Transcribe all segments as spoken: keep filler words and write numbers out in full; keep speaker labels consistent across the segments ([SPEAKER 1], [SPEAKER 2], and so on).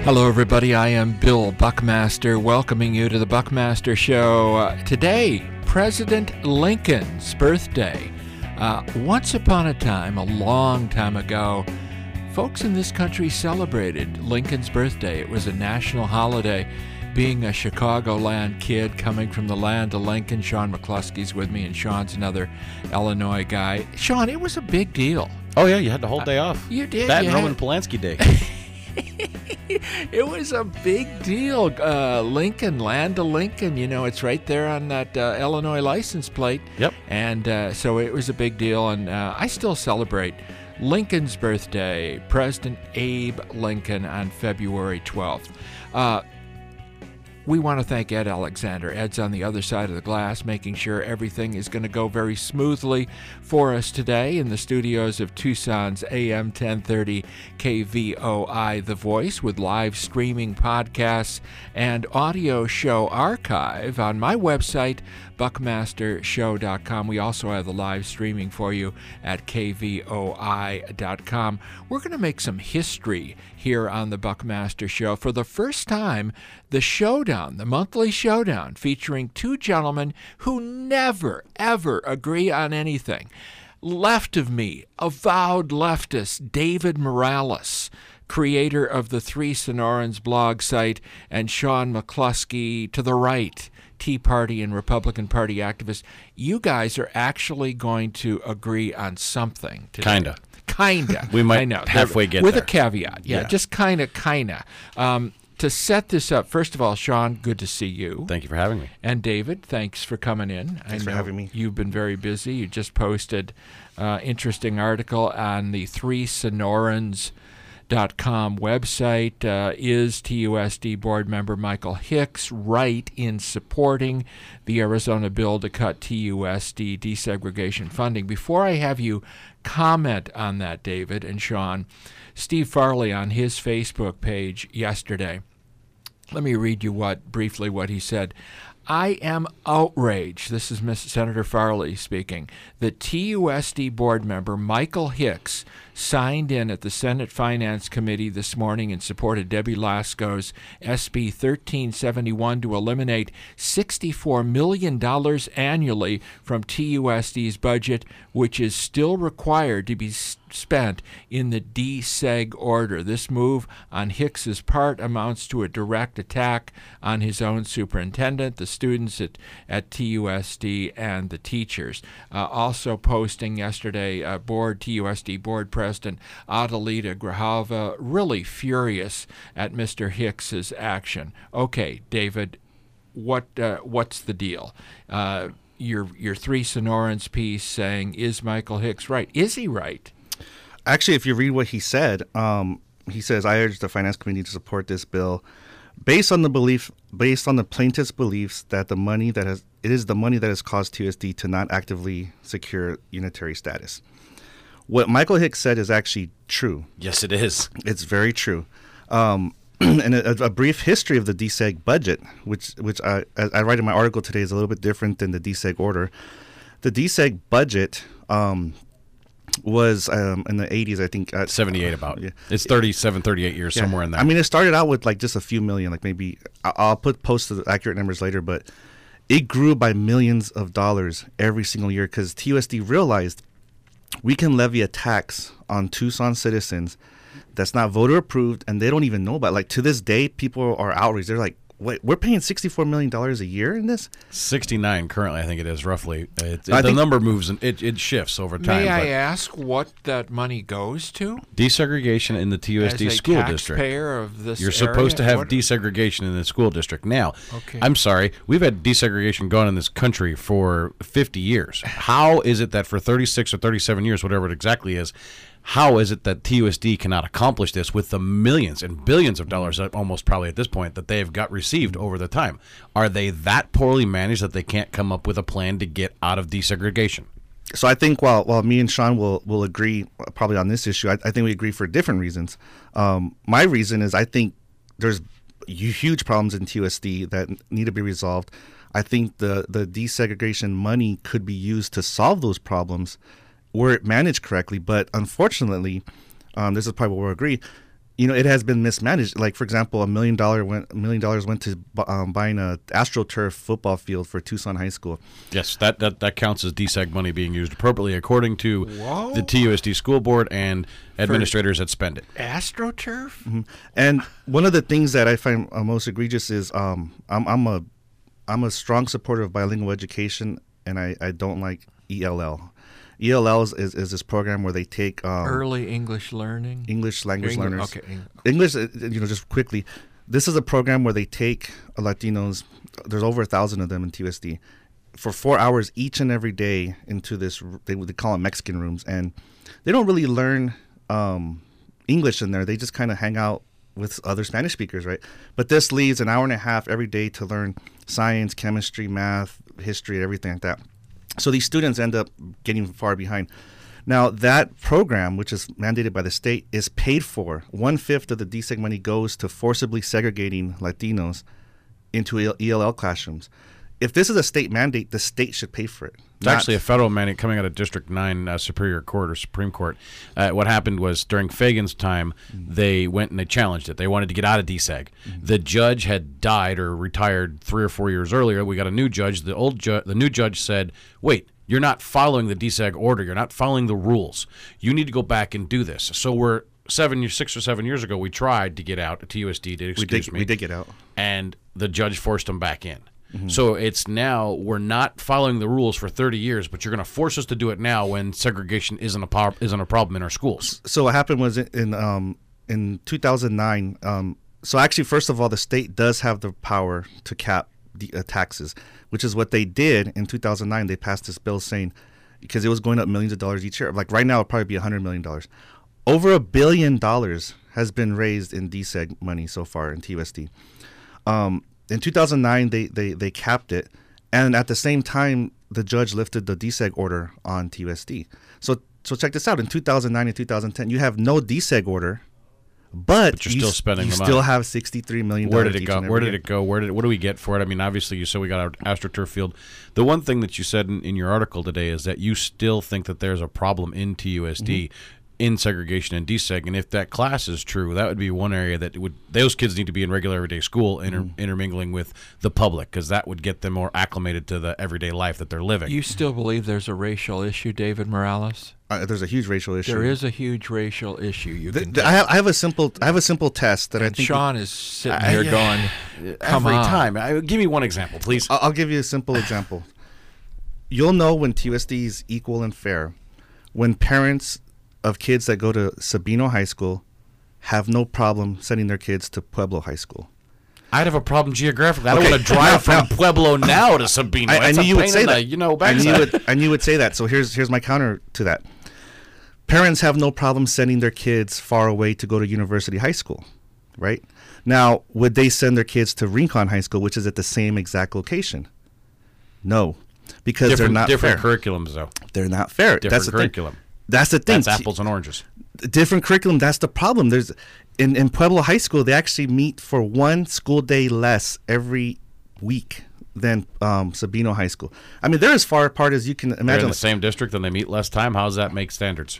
[SPEAKER 1] Hello, everybody. I am Bill Buckmaster, welcoming you to the Buckmaster Show. Uh, today, President Lincoln's birthday. Uh, once upon a time, a long time ago, folks in this country celebrated Lincoln's birthday. It was a national holiday. Being a Chicagoland kid coming from the land of Lincoln, Sean McCluskey's with me, and Sean's another Illinois guy. Sean, it was a big deal.
[SPEAKER 2] Oh, yeah, you had the whole day off.
[SPEAKER 1] Uh, you did.
[SPEAKER 2] That
[SPEAKER 1] you
[SPEAKER 2] and
[SPEAKER 1] had...
[SPEAKER 2] Roman Polanski Day.
[SPEAKER 1] It was a big deal. Uh, Lincoln, land of Lincoln, you know, it's right there on that uh, Illinois license plate.
[SPEAKER 2] Yep.
[SPEAKER 1] And uh, so it was a big deal, and uh, I still celebrate Lincoln's birthday, President Abe Lincoln, on February twelfth. Uh, We want to thank Ed Alexander. Ed's on the other side of the glass, making sure everything is going to go very smoothly for us today in the studios of Tucson's A M ten thirty K V O I The Voice, with live streaming podcasts and audio show archive on my website, buckmaster show dot com. We also have the live streaming for you at K V O I dot com. We're going to make some history here on the Buckmaster Show. For the first time, the Showdown, the monthly Showdown, featuring two gentlemen who never, ever agree on anything. Left of me, avowed leftist David Morales, creator of the Three Sonorans blog site, and Sean McCluskey to the right, Tea Party and Republican Party activist. You guys are actually going to agree on something today.
[SPEAKER 2] Kinda.
[SPEAKER 1] Kinda.
[SPEAKER 2] We might
[SPEAKER 1] I know.
[SPEAKER 2] halfway get
[SPEAKER 1] with
[SPEAKER 2] there.
[SPEAKER 1] With a caveat. Yeah,
[SPEAKER 2] Yeah.
[SPEAKER 1] just kinda, kinda. Um, to set this up, first of all, Sean, good to see you.
[SPEAKER 2] Thank you for having me.
[SPEAKER 1] And David, thanks for coming in.
[SPEAKER 3] Thanks
[SPEAKER 1] I
[SPEAKER 3] for
[SPEAKER 1] know
[SPEAKER 3] having me.
[SPEAKER 1] You've been very busy. You just posted an uh, interesting article on the Three Sonorans dot com website. Uh, is T U S D board member Michael Hicks right in supporting the Arizona bill to cut T U S D desegregation funding? Before I have you comment on that, David and Sean, Steve Farley on his Facebook page yesterday, let me read you what briefly what he said. I am outraged, this is Miss Senator Farley speaking, that T U S D board member Michael Hicks signed in at the Senate Finance Committee this morning and supported Debbie Lasko's S B thirteen seventy-one to eliminate sixty-four million dollars annually from T U S D's budget, which is still required to be spent in the deseg order. This move on Hicks's part amounts to a direct attack on his own superintendent, the students at, at T U S D, and the teachers. Uh, also posting yesterday, uh, board T U S D board president Adelita Grijalva, really furious at Mister Hicks's action. Okay, David, what uh, what's the deal? Uh, your your Three Sonorans piece saying, is Michael Hicks right? Is he right?
[SPEAKER 3] Actually, if you read what he said, um, he says, I urge the Finance Committee to support this bill based on the belief, based on the plaintiff's beliefs that the money that has, it is the money that has caused T U S D to not actively secure unitary status. What Michael Hicks said is actually true.
[SPEAKER 2] Yes, it is.
[SPEAKER 3] It's very true. Um, and a, a brief history of the deseg budget, which which I, I write in my article today, is a little bit different than the deseg order. The deseg budget um, was um, in the eighties, I think. Uh,
[SPEAKER 2] seventy-eight about.
[SPEAKER 3] Yeah.
[SPEAKER 2] It's thirty-seven, thirty-eight years,
[SPEAKER 3] Yeah.
[SPEAKER 2] somewhere in there.
[SPEAKER 3] I mean, it started out with like just a few million, like maybe, I'll put post the accurate numbers later, but it grew by millions of dollars every single year because T U S D realized we can levy a tax on Tucson citizens that's not voter approved and they don't even know about it. Like to this day, people are outraged. They're like, wait, we're paying sixty-four million dollars a year in this?
[SPEAKER 2] sixty-nine currently, I think it is, roughly. It, it,
[SPEAKER 3] I
[SPEAKER 2] the
[SPEAKER 3] think-
[SPEAKER 2] number moves, and it, it shifts over time.
[SPEAKER 1] May I
[SPEAKER 2] but
[SPEAKER 1] ask what that money goes to?
[SPEAKER 2] desegregation in the T U S D
[SPEAKER 1] As a
[SPEAKER 2] school district.
[SPEAKER 1] taxpayer of this
[SPEAKER 2] You're supposed to
[SPEAKER 1] area?
[SPEAKER 2] have
[SPEAKER 1] What-
[SPEAKER 2] desegregation in the school district. Now,
[SPEAKER 1] Okay.
[SPEAKER 2] I'm sorry, we've had desegregation going in this country for fifty years. How is it that for thirty-six or thirty-seven years, whatever it exactly is, how is it that T U S D cannot accomplish this with the millions and billions of dollars, almost probably at this point, that they have got received over the time? Are they that poorly managed that they can't come up with a plan to get out of desegregation?
[SPEAKER 3] So I think while while me and Sean will will agree probably on this issue, I, I think we agree for different reasons. Um, my reason is I think there's huge problems in T U S D that need to be resolved. I think the the desegregation money could be used to solve those problems were it managed correctly. But unfortunately, um, this is probably where we agree, you know, it has been mismanaged. Like, for example, a million dollar went a million dollars went to um, buying a AstroTurf football field for Tucson High School.
[SPEAKER 2] Yes, that, that, that counts as D SEG money being used appropriately according to
[SPEAKER 1] Whoa.
[SPEAKER 2] the T U S D school board and administrators that spend it.
[SPEAKER 1] AstroTurf?
[SPEAKER 3] Mm-hmm. And one of the things that I find uh, most egregious is um, I'm, I'm a I'm a strong supporter of bilingual education, and I, I don't like E L L. E L L is, is, is this program where they take um,
[SPEAKER 1] Early English learning?
[SPEAKER 3] English language
[SPEAKER 1] Engli-
[SPEAKER 3] learners.
[SPEAKER 1] Okay.
[SPEAKER 3] English, uh, you know, just quickly, this is a program where they take Latinos, there's over a thousand of them in T U S D, for four hours each and every day into this, they, they call it Mexican rooms, and they don't really learn um, English in there. They just kind of hang out with other Spanish speakers, right? But this leaves an hour and a half every day to learn science, chemistry, math, history, everything like that. So these students end up getting far behind. Now, that program, which is mandated by the state, is paid for. One-fifth of the D SEG money goes to forcibly segregating Latinos into E L L classrooms. If this is a state mandate, the state should pay for it.
[SPEAKER 2] It's actually a federal mandate coming out of District nine uh, Superior Court or Supreme Court. Uh, what happened was during Fagan's time, mm-hmm. they went and they challenged it. They wanted to get out of D SEG. Mm-hmm. The judge had died or retired three or four years earlier. We got a new judge. The old ju- the new judge said, wait, you're not following the D SEG order. You're not following the rules. You need to go back and do this. So we're seven years, six or seven years ago, we tried to get out. T U S D did, excuse
[SPEAKER 3] we did,
[SPEAKER 2] me.
[SPEAKER 3] We did get out.
[SPEAKER 2] And the judge forced them back in. Mm-hmm. So it's now we're not following the rules for thirty years, but you're going to force us to do it now when segregation isn't a po- isn't a problem in our schools.
[SPEAKER 3] So what happened was in um, in two thousand nine. Um, so actually, first of all, the state does have the power to cap the uh, taxes, which is what they did in two thousand nine. They passed this bill saying because it was going up millions of dollars each year. Like right now, it'll probably be a hundred million dollars. Over a billion dollars has been raised in D SEG money so far in T U S D. Um, In two thousand nine, they, they, they capped it, and at the same time, the judge lifted the D SEG order on T U S D. So so check this out. In two thousand nine and two thousand ten, you have no D SEG order, but,
[SPEAKER 2] but you're
[SPEAKER 3] you,
[SPEAKER 2] still spending
[SPEAKER 3] you
[SPEAKER 2] the
[SPEAKER 3] still
[SPEAKER 2] money.
[SPEAKER 3] have sixty-three million dollars.
[SPEAKER 2] Where did it go? Where did it go? Where did it, what do we get for it? I mean, obviously, you said we got our AstroTurf field. The one thing that you said in, in your article today is that you still think that there's a problem in T U S D. Mm-hmm. in segregation and D SEG, and if that class is true, that would be one area that would those kids need to be in regular everyday school, inter, mm. intermingling with the public, because that would get them more acclimated to the everyday life that they're living.
[SPEAKER 1] You still believe there's a racial issue, David Morales?
[SPEAKER 3] Uh, there's a huge racial issue.
[SPEAKER 1] There is a huge racial issue. You
[SPEAKER 3] the,
[SPEAKER 1] can.
[SPEAKER 3] The, I have I have a simple I have a simple test that
[SPEAKER 1] and
[SPEAKER 3] I think
[SPEAKER 1] Sean
[SPEAKER 3] we,
[SPEAKER 1] is sitting
[SPEAKER 2] I,
[SPEAKER 1] here
[SPEAKER 2] yeah,
[SPEAKER 1] going, "Come
[SPEAKER 2] every
[SPEAKER 1] on."
[SPEAKER 2] time. I, give me one example, please.
[SPEAKER 3] I'll, I'll give you a simple example. You'll know when T U S D is equal and fair when parents of kids that go to Sabino High School have no problem sending their kids to Pueblo High School.
[SPEAKER 2] I'd have a problem geographically. I don't
[SPEAKER 3] Okay.
[SPEAKER 2] want to drive from Pueblo now to Sabino.
[SPEAKER 3] I, I
[SPEAKER 2] That's
[SPEAKER 3] knew
[SPEAKER 2] a
[SPEAKER 3] you would
[SPEAKER 2] pain
[SPEAKER 3] say
[SPEAKER 2] in the,
[SPEAKER 3] that.
[SPEAKER 2] you know,
[SPEAKER 3] I knew you
[SPEAKER 2] backside.
[SPEAKER 3] would. I knew you would say that. So here's here's my counter to that. Parents have no problem sending their kids far away to go to University High School, right? Now, would they send their kids to Rincon High School, which is at the same exact location? No, because
[SPEAKER 2] different,
[SPEAKER 3] they're not
[SPEAKER 2] different
[SPEAKER 3] fair.
[SPEAKER 2] curriculums, though.
[SPEAKER 3] They're not fair.
[SPEAKER 2] Different
[SPEAKER 3] That's the
[SPEAKER 2] curriculum.
[SPEAKER 3] thing. That's the thing.
[SPEAKER 2] That's apples and oranges.
[SPEAKER 3] Different curriculum. That's the problem. There's in, in Pueblo High School, they actually meet for one school day less every week than um, Sabino High School. I mean, they're as far apart as you can
[SPEAKER 2] They're
[SPEAKER 3] imagine.
[SPEAKER 2] in the same district and they meet less time. How does that make standards?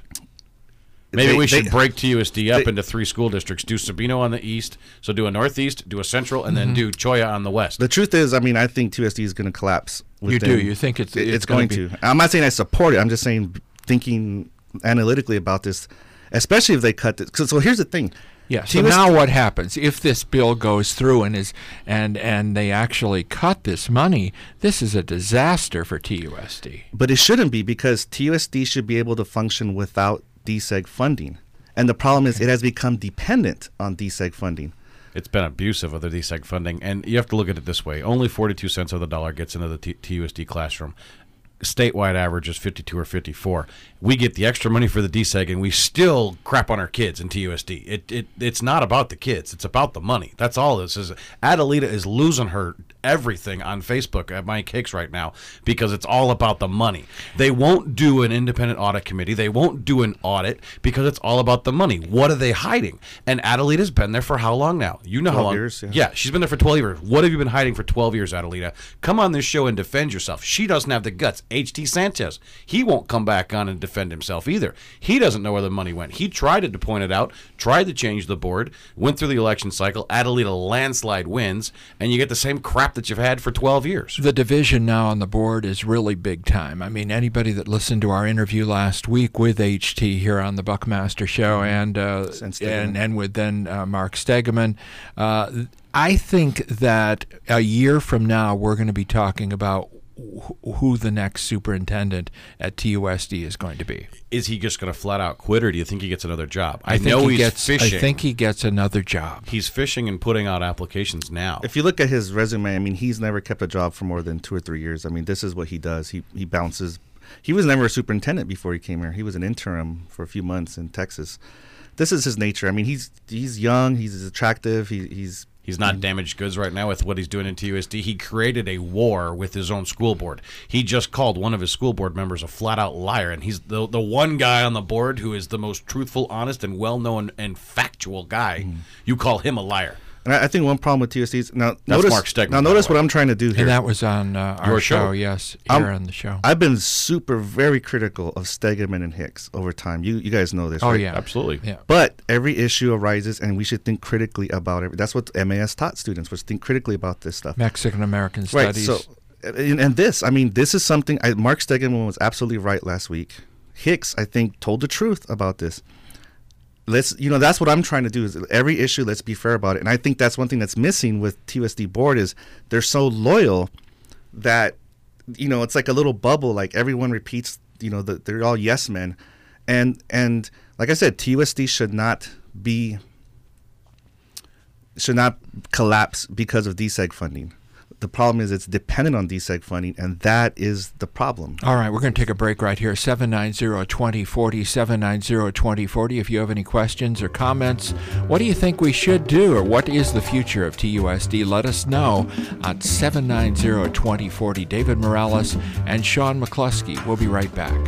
[SPEAKER 2] Maybe
[SPEAKER 3] They-
[SPEAKER 2] we should
[SPEAKER 3] they-
[SPEAKER 2] break T U S D up
[SPEAKER 3] they-
[SPEAKER 2] into three school districts. Do Sabino on the east, so do a northeast, do a central, and then do Choya on the west.
[SPEAKER 3] The truth is, I mean, I think T U S D is going to collapse.
[SPEAKER 1] You
[SPEAKER 3] within-
[SPEAKER 1] do. You think it's
[SPEAKER 3] It-
[SPEAKER 1] it's,
[SPEAKER 3] it's going
[SPEAKER 1] gonna
[SPEAKER 3] to. I'm not saying I support it. I'm just saying thinking analytically about this, especially if they cut this. So, so here's the thing.
[SPEAKER 1] Yeah. So
[SPEAKER 3] T U S D
[SPEAKER 1] now what happens if this bill goes through and is and and they actually cut this money? This is a disaster for T U S D.
[SPEAKER 3] But it shouldn't be, because T U S D should be able to function without D SEG funding. And the problem is it has become dependent on D SEG funding.
[SPEAKER 2] It's been abusive of the D SEG funding, and you have to look at it this way. Only forty-two cents of the dollar gets into the T- TUSD classroom. Statewide average is fifty-two or fifty-four. We get the extra money for the D SEG, and we still crap on our kids in T U S D. It, it It's not about the kids. It's about the money. That's all this is. Adelita is losing her everything on Facebook at Mike Hicks right now because it's all about the money. They won't do an independent audit committee. They won't do an audit because it's all about the money. What are they hiding? And Adelita's been there for how long now? You know how long?
[SPEAKER 3] years, yeah.
[SPEAKER 2] yeah, she's been there for twelve years. What have you been hiding for twelve years, Adelita? Come on this show and defend yourself. She doesn't have the guts. H T Sanchez, he won't come back on and defend himself either. He doesn't know where the money went. He tried to point it out, tried to change the board, went through the election cycle. Adelita landslide wins, and you get the same crap that you've had for twelve years.
[SPEAKER 1] The division now on the board is really big time. I mean, anybody that listened to our interview last week with H T here on the Buckmaster Show and uh, and, and with then uh, Mark Stegeman, uh, I think that a year from now we're going to be talking about who the next superintendent at T U S D is going to be.
[SPEAKER 2] Is he just going to flat out quit, or do you think he gets another job? I,
[SPEAKER 1] I think
[SPEAKER 2] know
[SPEAKER 1] he
[SPEAKER 2] he's
[SPEAKER 1] gets,
[SPEAKER 2] fishing.
[SPEAKER 1] I think he gets another job.
[SPEAKER 2] He's fishing and putting out applications now.
[SPEAKER 3] If you look at his resume, I mean, he's never kept a job for more than two or three years. I mean, this is what he does. He he bounces. He was never a superintendent before he came here. He was an interim for a few months in Texas. This is his nature. I mean, he's he's young. He's attractive. He, he's
[SPEAKER 2] He's not damaged goods right now with what he's doing in T U S D. He created a war with his own school board. He just called one of his school board members a flat-out liar, and he's the the one guy on the board who is the most truthful, honest, and well-known and factual guy. Mm. You call him a liar.
[SPEAKER 3] And I think one problem with T U S D is now
[SPEAKER 2] That's
[SPEAKER 3] notice,
[SPEAKER 2] Mark Stegman,
[SPEAKER 3] now notice what I'm trying to do here.
[SPEAKER 1] And that was on uh, our
[SPEAKER 2] Your
[SPEAKER 1] show,
[SPEAKER 2] show.
[SPEAKER 1] yes, here
[SPEAKER 3] I'm,
[SPEAKER 1] on the show.
[SPEAKER 3] I've been super, very critical of Stegeman and Hicks over time. You you guys know this,
[SPEAKER 1] oh,
[SPEAKER 3] right?
[SPEAKER 1] yeah.
[SPEAKER 2] Absolutely.
[SPEAKER 1] Yeah.
[SPEAKER 3] But every issue arises, and we should think critically about it. That's what M A S taught students, was think critically about this stuff.
[SPEAKER 1] Mexican-American
[SPEAKER 3] Right,
[SPEAKER 1] studies.
[SPEAKER 3] so, and, and this, I mean, this is something, I, Mark Stegeman was absolutely right last week. Hicks, I think, told the truth about this. Let's, you know, that's what I'm trying to do is every issue, let's be fair about it. And I think that's one thing that's missing with T U S D board is they're so loyal that, you know, it's like a little bubble. Like everyone repeats, you know, the, they're all yes men. And, and like I said, T U S D should not be, should not collapse because of D SEG funding. The problem is it's dependent on D SEG funding, and that is the problem.
[SPEAKER 1] All right, we're going to take a break right here. seven nine zero, two zero four zero, seven nine zero, two zero four zero. If you have any questions or comments, what do you think we should do, or what is the future of T U S D? Let us know at seven nine zero, two zero four zero. David Morales and Sean McCluskey. We'll be right back.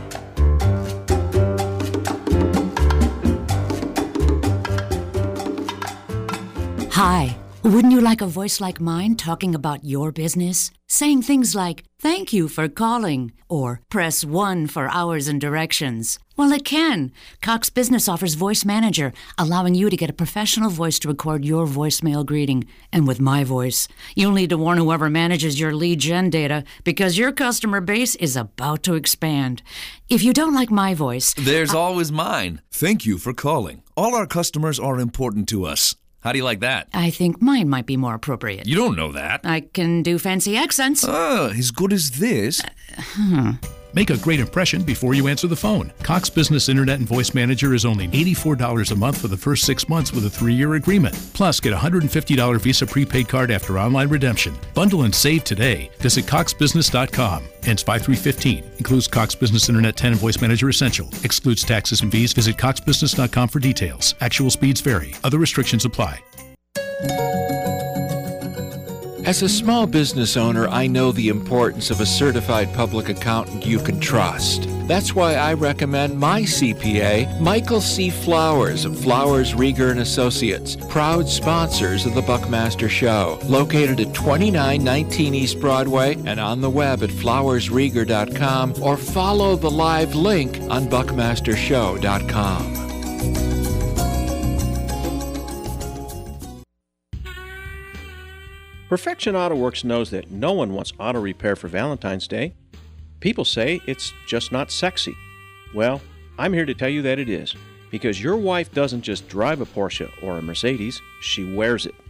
[SPEAKER 4] Hi. Wouldn't you like a voice like mine talking about your business? Saying things like, thank you for calling, or press one for hours and directions. Well, it can. Cox Business offers Voice Manager, allowing you to get a professional voice to record your voicemail greeting. And with my voice, you'll need to warn whoever manages your lead gen data because your customer base is about to expand. If you don't like my voice...
[SPEAKER 5] There's
[SPEAKER 4] I-
[SPEAKER 5] always mine. Thank you for calling. All our customers are important to us. How do you like that?
[SPEAKER 4] I think mine might be more appropriate.
[SPEAKER 5] You don't know that.
[SPEAKER 4] I can do fancy accents.
[SPEAKER 5] Oh, as good as this.
[SPEAKER 4] Uh, hmm.
[SPEAKER 6] Make a great impression before you answer the phone. Cox Business Internet and Voice Manager is only eighty-four dollars a month for the first six months with a three-year agreement. Plus, get a one hundred fifty dollars Visa prepaid card after online redemption. Bundle and save today. Visit cox business dot com. Ends five three fifteen. Includes Cox Business Internet ten and Voice Manager Essential. Excludes taxes and fees. Visit cox business dot com for details. Actual speeds vary. Other restrictions apply.
[SPEAKER 1] As a small business owner, I know the importance of a certified public accountant you can trust. That's why I recommend my C P A, Michael C. Flowers of Flowers, Rieger and Associates, proud sponsors of the Buckmaster Show, located at twenty-nine nineteen East Broadway and on the web at flowers rieger dot com, or follow the live link on buckmaster show dot com.
[SPEAKER 7] Perfection Auto Works knows that no one wants auto repair for Valentine's Day. People say it's just not sexy. Well, I'm here to tell you that it is, because your wife doesn't just drive a Porsche or a Mercedes, she wears it.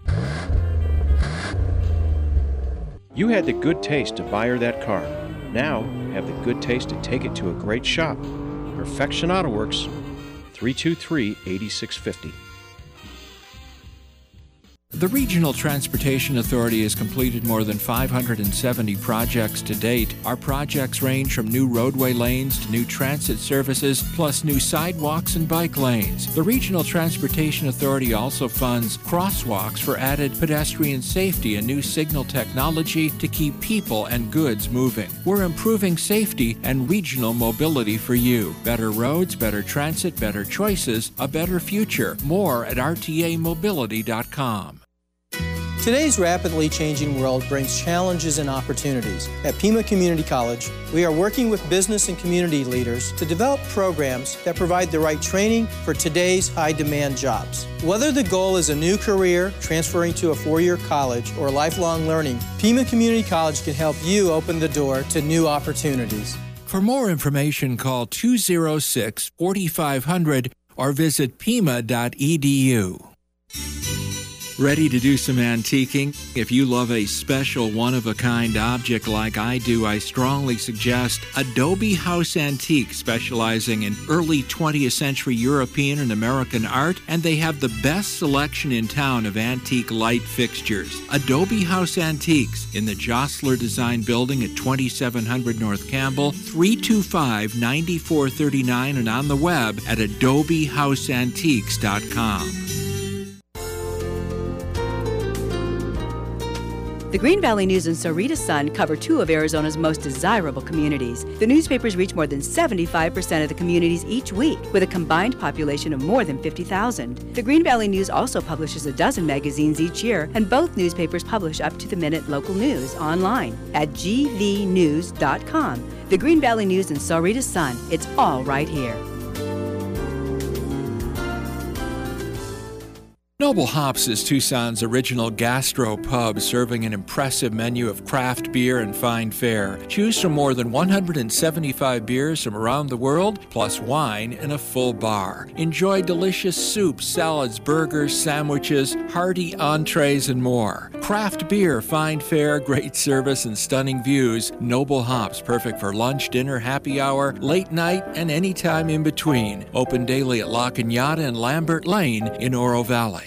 [SPEAKER 7] You had the good taste to buy her that car. Now, have the good taste to take it to a great shop. Perfection Auto Works, three two three, eight six five zero.
[SPEAKER 1] The Regional Transportation Authority has completed more than five hundred seventy projects to date. Our projects range from new roadway lanes to new transit services, plus new sidewalks and bike lanes. The Regional Transportation Authority also funds crosswalks for added pedestrian safety and new signal technology to keep people and goods moving. We're improving safety and regional mobility for you. Better roads, better transit, better choices, a better future. More at R T A mobility dot com.
[SPEAKER 8] Today's rapidly changing world brings challenges and opportunities. At Pima Community College, we are working with business and community leaders to develop programs that provide the right training for today's high-demand jobs. Whether the goal is a new career, transferring to a four-year college, or lifelong learning, Pima Community College can help you open the door to new opportunities.
[SPEAKER 1] For more information, call two oh six, four five zero zero or visit pima dot e d u. Ready to do some antiquing? If you love a special one-of-a-kind object like I do, I strongly suggest Adobe House Antique, specializing in early twentieth century European and American art, and they have the best selection in town of antique light fixtures. Adobe House Antiques in the Jostler Design Building at twenty-seven hundred North Campbell, three two five, nine four three nine, and on the web at adobe house antiques dot com.
[SPEAKER 9] The Green Valley News and Sahuarita Sun cover two of Arizona's most desirable communities. The newspapers reach more than seventy-five percent of the communities each week, with a combined population of more than fifty thousand. The Green Valley News also publishes a dozen magazines each year, and both newspapers publish up-to-the-minute local news online at g v news dot com. The Green Valley News and Sahuarita Sun, it's all right here.
[SPEAKER 1] Noble Hops is Tucson's original gastro pub, serving an impressive menu of craft beer and fine fare. Choose from more than one hundred seventy-five beers from around the world, plus wine and a full bar. Enjoy delicious soups, salads, burgers, sandwiches, hearty entrees, and more. Craft beer, fine fare, great service, and stunning views. Noble Hops, perfect for lunch, dinner, happy hour, late night, and any time in between. Open daily at La Cañada and Lambert Lane in Oro Valley.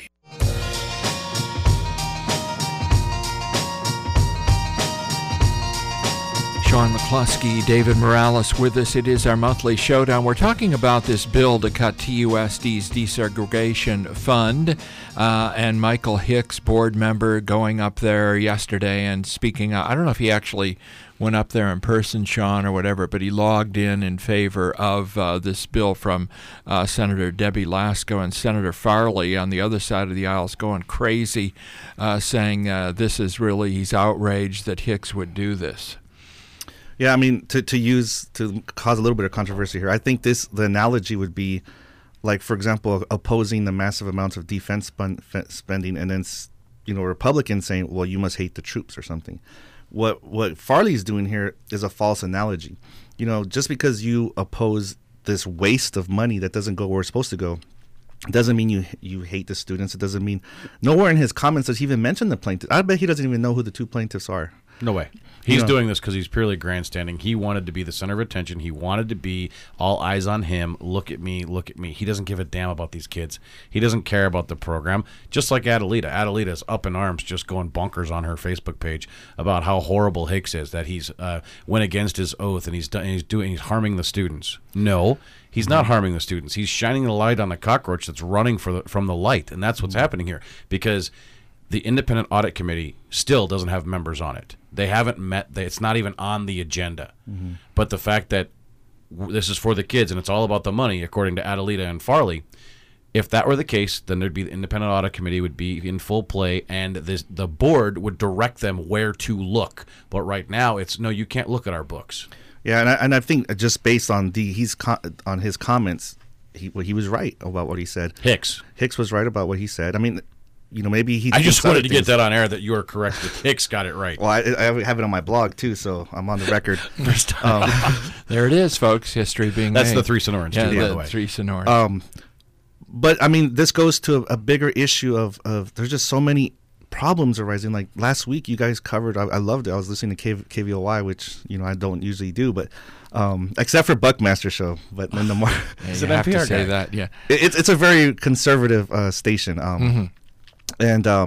[SPEAKER 1] Sean McCluskey, David Morales with us. It is our monthly showdown. We're talking about this bill to cut T U S D's desegregation fund, uh, and Michael Hicks, board member, going up there yesterday and speaking. I don't know if he actually went up there in person, Sean, or whatever, but he logged in in favor of uh, this bill from uh, Senator Debbie Lasko, and Senator Farley on the other side of the aisle is going crazy, uh, saying uh, this is really, he's outraged that Hicks would do this.
[SPEAKER 3] Yeah, I mean, to, to use, to cause a little bit of controversy here, I think this, the analogy would be like, for example, opposing the massive amounts of defense spend, spending and then, you know, Republicans saying, well, you must hate the troops or something. What what Farley's doing here is a false analogy. You know, just because you oppose this waste of money that doesn't go where it's supposed to go, doesn't mean you you hate the students. It doesn't mean, nowhere in his comments does he even mention the plaintiff. I bet he doesn't even know who the two plaintiffs are.
[SPEAKER 2] No way. He's
[SPEAKER 3] You know.
[SPEAKER 2] doing this because he's purely grandstanding. He wanted to be the center of attention. He wanted to be all eyes on him. Look at me, look at me. He doesn't give a damn about these kids. He doesn't care about the program. Just like Adelita. Adelita is up in arms, just going bonkers on her Facebook page about how horrible Hicks is, that he's uh, went against his oath and he's done, he's doing he's harming the students. No, he's not harming the students. He's shining the light on the cockroach that's running for the, from the light, and that's what's happening here, because the Independent Audit Committee still doesn't have members on it. They haven't met. They, it's not even on the agenda. Mm-hmm. But the fact that w- this is for the kids and it's all about the money, according to Adelita and Farley, if that were the case, then there'd be the Independent Audit Committee would be in full play, and this, the board would direct them where to look. But right now, it's no, you can't look at our books.
[SPEAKER 3] Yeah, and I, and I think just based on the he's co- on his comments, he well, he was right about what he said.
[SPEAKER 2] Hicks.
[SPEAKER 3] Hicks was right about what he said. I mean, you know, maybe he.
[SPEAKER 2] I just wanted to
[SPEAKER 3] things.
[SPEAKER 2] get that on air that you are correct. That Hicks got it right.
[SPEAKER 3] Well, I, I have it on my blog too, so I'm on the record.
[SPEAKER 1] um, there it is, folks. History being
[SPEAKER 2] That's
[SPEAKER 1] made.
[SPEAKER 2] the three Sonorans,
[SPEAKER 1] yeah,
[SPEAKER 2] too,
[SPEAKER 1] the
[SPEAKER 2] by the way.
[SPEAKER 1] Three Sonorans.
[SPEAKER 3] Um, but I mean, this goes to a, a bigger issue of of there's just so many problems arising. Like last week, you guys covered. I, I loved it. I was listening to K, KVOY, which you know I don't usually do, but um, except for Buckmaster Show. But then the more
[SPEAKER 1] yeah, you have to say that. Yeah,
[SPEAKER 3] it, it's it's a very conservative uh, station. Um, mm-hmm. And um,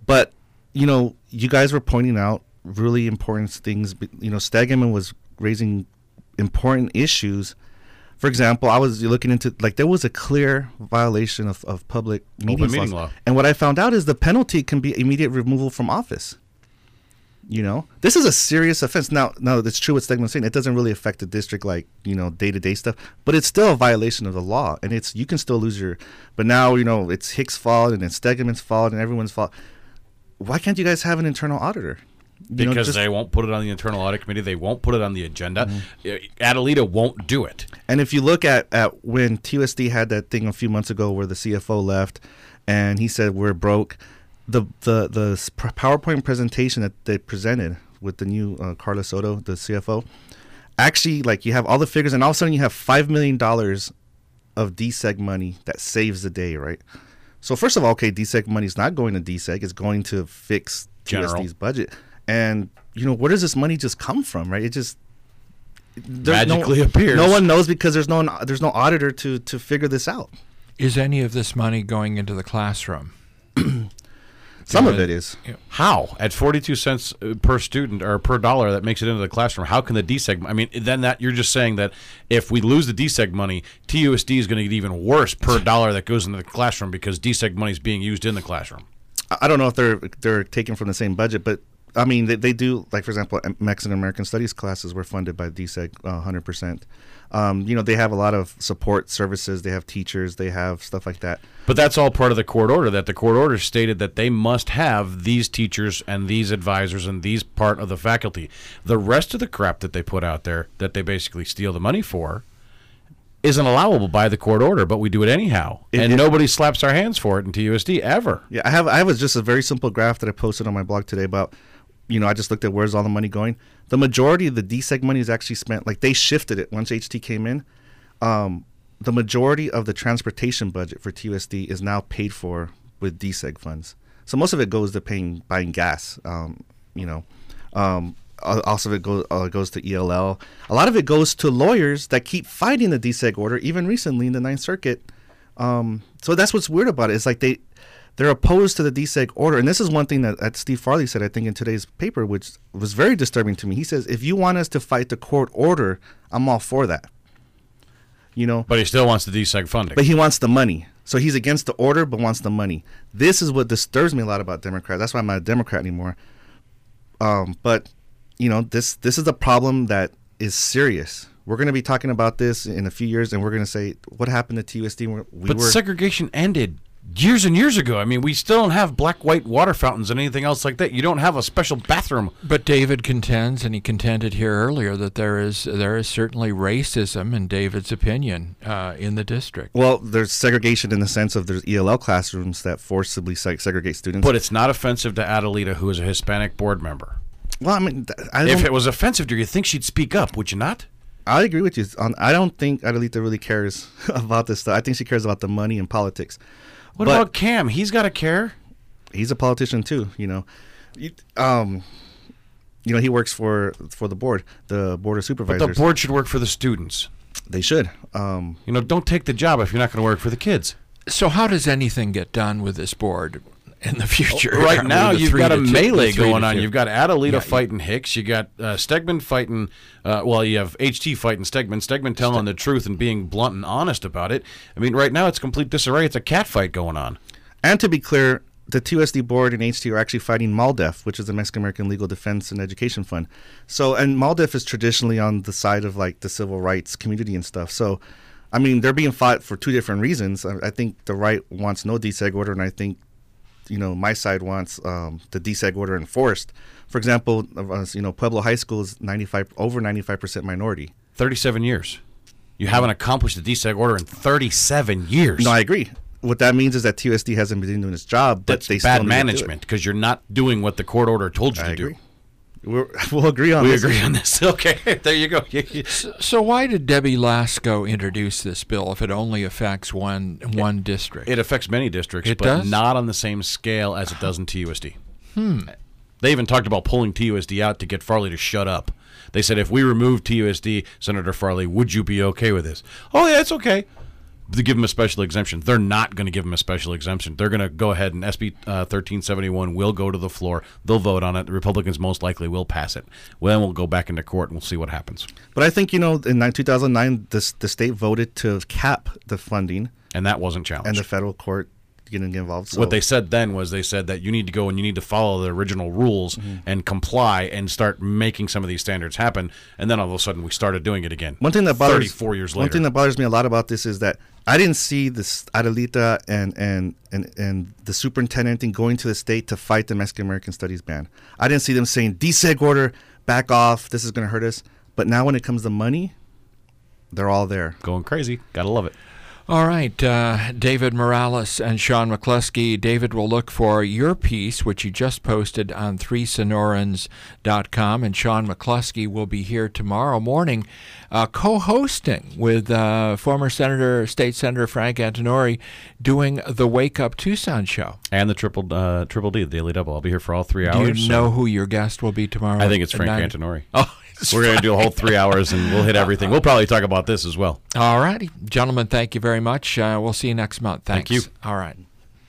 [SPEAKER 3] But, you know, you guys were pointing out really important things. You know, Stegeman was raising important issues. For example, I was looking into, like, there was a clear violation of, of public meetings
[SPEAKER 2] meeting
[SPEAKER 3] laws.
[SPEAKER 2] law.
[SPEAKER 3] And what I found out is the penalty can be immediate removal from office. You know, this is a serious offense. Now, now it's true what Stegman's saying. It doesn't really affect the district, like, you know, day-to-day stuff, but it's still a violation of the law, and it's you can still lose your. But now, you know, it's Hicks' fault, and it's Stegman's fault, and everyone's fault. Why can't you guys have an internal auditor? You
[SPEAKER 2] because
[SPEAKER 3] know, just,
[SPEAKER 2] they won't put it on the internal audit committee. They won't put it on the agenda. Mm-hmm. Adelita won't do it.
[SPEAKER 3] And if you look at, at when T U S D had that thing a few months ago where the C F O left, and he said we're broke. The, the the PowerPoint presentation that they presented with the new uh, Carla Soto, the C F O, actually, like, you have all the figures, and all of a sudden you have five million dollars of D S E G money that saves the day, right? So first of all, okay, D S E G money is not going to D S E G; it's going to fix T U S D's budget. And you know, where does this money just come from, right? It just
[SPEAKER 2] magically
[SPEAKER 3] no,
[SPEAKER 2] appears.
[SPEAKER 3] No one knows because there's no there's no auditor to to figure this out.
[SPEAKER 1] Is any of this money going into the classroom?
[SPEAKER 3] Some of it is.
[SPEAKER 2] How? At forty-two cents per student or per dollar that makes it into the classroom, how can the D S E G, I mean, then that you're just saying that if we lose the D S E G money, T U S D is going to get even worse per dollar that goes into the classroom because D S E G money is being used in the classroom.
[SPEAKER 3] I don't know if they're they're taken from the same budget, but I mean, they, they do, like, for example, Mexican American Studies classes were funded by D S E G uh, one hundred percent. Um, you know, they have a lot of support services. They have teachers. They have stuff like that.
[SPEAKER 2] But that's all part of the court order, that the court order stated that they must have these teachers and these advisors and these part of the faculty. The rest of the crap that they put out there that they basically steal the money for isn't allowable by the court order, but we do it anyhow.
[SPEAKER 3] It,
[SPEAKER 2] and
[SPEAKER 3] it,
[SPEAKER 2] nobody slaps our hands for it in T U S D ever.
[SPEAKER 3] Yeah, I have I have a, just a very simple graph that I posted on my blog today about, you know, I just looked at where's all the money going. The majority of the D S E G money is actually spent, like, they shifted it once H T came in. Um, the majority of the transportation budget for T U S D is now paid for with D S E G funds. So most of it goes to paying, buying gas, um, you know. Um, also, it goes, uh, goes to E L L. A lot of it goes to lawyers that keep fighting the D S E G order, even recently in the Ninth Circuit. Um, so that's what's weird about it. It's like they... They're opposed to the D S E G order. And this is one thing that, that Steve Farley said, I think, in today's paper, which was very disturbing to me. He says, if you want us to fight the court order, I'm all for that. You know,
[SPEAKER 2] But he still wants the D S E G funding.
[SPEAKER 3] But he wants the money. So he's against the order but wants the money. This is what disturbs me a lot about Democrats. That's why I'm not a Democrat anymore. Um, but, you know, this, this is a problem that is serious. We're going to be talking about this in a few years, and we're going to say, what happened to T U S D? We
[SPEAKER 2] but
[SPEAKER 3] were,
[SPEAKER 2] segregation ended years and years ago. I mean, we still don't have black, white water fountains and anything else like that. You don't have a special bathroom.
[SPEAKER 1] But David contends, and he contended here earlier, that there is there is certainly racism, in David's opinion, uh, in the district.
[SPEAKER 3] Well, there's segregation in the sense of there's E L L classrooms that forcibly seg- segregate students.
[SPEAKER 2] But it's not offensive to Adelita, who is a Hispanic board member.
[SPEAKER 3] Well, I mean, I
[SPEAKER 2] if it was offensive to you, you think she'd speak up, would you not?
[SPEAKER 3] I agree with you. I don't think Adelita really cares about this stuff. I think she cares about the money and politics.
[SPEAKER 2] What
[SPEAKER 3] but
[SPEAKER 2] about Cam? He's got to care.
[SPEAKER 3] He's a politician too, you know. Um, you know, he works for for the board, the board of supervisors.
[SPEAKER 2] But the board should work for the students.
[SPEAKER 3] They should. Um,
[SPEAKER 2] you know, don't take the job if you're not going to work for the kids.
[SPEAKER 1] So how does anything get done with this board in the future?
[SPEAKER 2] Oh, right now, you've got a
[SPEAKER 1] two,
[SPEAKER 2] melee going on.
[SPEAKER 1] two.
[SPEAKER 2] You've got Adelita
[SPEAKER 1] yeah,
[SPEAKER 2] fighting Hicks. You got uh, Stegman fighting. Uh, well, you have H T fighting Stegman. Stegman telling Ste- the truth and being blunt and honest about it. I mean, right now it's complete disarray. It's a cat fight going on.
[SPEAKER 3] And to be clear, the T U S D board and H T are actually fighting MALDEF, which is the Mexican American Legal Defense and Education Fund. So, and MALDEF is traditionally on the side of, like, the civil rights community and stuff. So, I mean, they're being fought for two different reasons. I, I think the right wants no D S E G order, and I think, you know, my side wants um, the D S E G order enforced. For example, uh, you know, Pueblo High School is ninety-five over ninety-five percent minority.
[SPEAKER 2] thirty-seven years. You haven't accomplished the D S E G order in thirty-seven years.
[SPEAKER 3] No, I agree. What that means is that T U S D hasn't been doing its job, but
[SPEAKER 2] That's
[SPEAKER 3] they
[SPEAKER 2] bad
[SPEAKER 3] still
[SPEAKER 2] management because you're not doing what the court order told you
[SPEAKER 3] I
[SPEAKER 2] to
[SPEAKER 3] agree.
[SPEAKER 2] do.
[SPEAKER 3] We're, we'll agree on
[SPEAKER 2] we
[SPEAKER 3] this.
[SPEAKER 2] We agree on this. Okay, there you go.
[SPEAKER 1] so, so why did Debbie Lasko introduce this bill if it only affects one one district?
[SPEAKER 2] It affects many districts,
[SPEAKER 1] it
[SPEAKER 2] but
[SPEAKER 1] does?
[SPEAKER 2] not on the same scale as it does in T U S D.
[SPEAKER 1] Hmm.
[SPEAKER 2] They even talked about pulling T U S D out to get Farley to shut up. They said, if we remove T U S D, Senator Farley, would you be okay with this? Oh, yeah, it's okay. to give them a special exemption. They're not going to give them a special exemption. They're going to go ahead and S B uh, thirteen seventy-one will go to the floor. They'll vote on it. The Republicans most likely will pass it. Well, then we'll go back into court and we'll see what happens.
[SPEAKER 3] But I think, you know, in two thousand nine, the, the state voted to cap the funding.
[SPEAKER 2] And that wasn't challenged.
[SPEAKER 3] And the federal court getting involved. So.
[SPEAKER 2] What they said then was they said that you need to go and you need to follow the original rules mm-hmm. and comply and start making some of these standards happen. And then all of a sudden we started doing it again.
[SPEAKER 3] One thing that bothers
[SPEAKER 2] thirty-four years later.
[SPEAKER 3] One thing that bothers me a lot about this is that I didn't see this Adelita and and and and the superintendent going to the state to fight the Mexican American Studies ban. I didn't see them saying deseg order, back off, this is going to hurt us. But now when it comes to money, they're all there.
[SPEAKER 2] Going crazy. Gotta love it.
[SPEAKER 1] All right, uh, David Morales and Sean McCluskey. David will look for your piece, which you just posted on three sonorans dot com, and Sean McCluskey will be here tomorrow morning uh, co-hosting with uh, former Senator, State Senator Frank Antonori, doing the Wake Up Tucson show.
[SPEAKER 2] And the Triple uh, Triple D, the Daily Double. I'll be here for all three hours.
[SPEAKER 1] Do you know so. who your guest will be tomorrow?
[SPEAKER 2] I think it's Frank Antonori. Oh, we're going to do a whole three hours, and we'll hit everything. We'll probably talk about this as well.
[SPEAKER 1] All righty. Gentlemen, thank you very much. Uh, we'll see you next month. Thanks.
[SPEAKER 2] Thank you.
[SPEAKER 1] All right.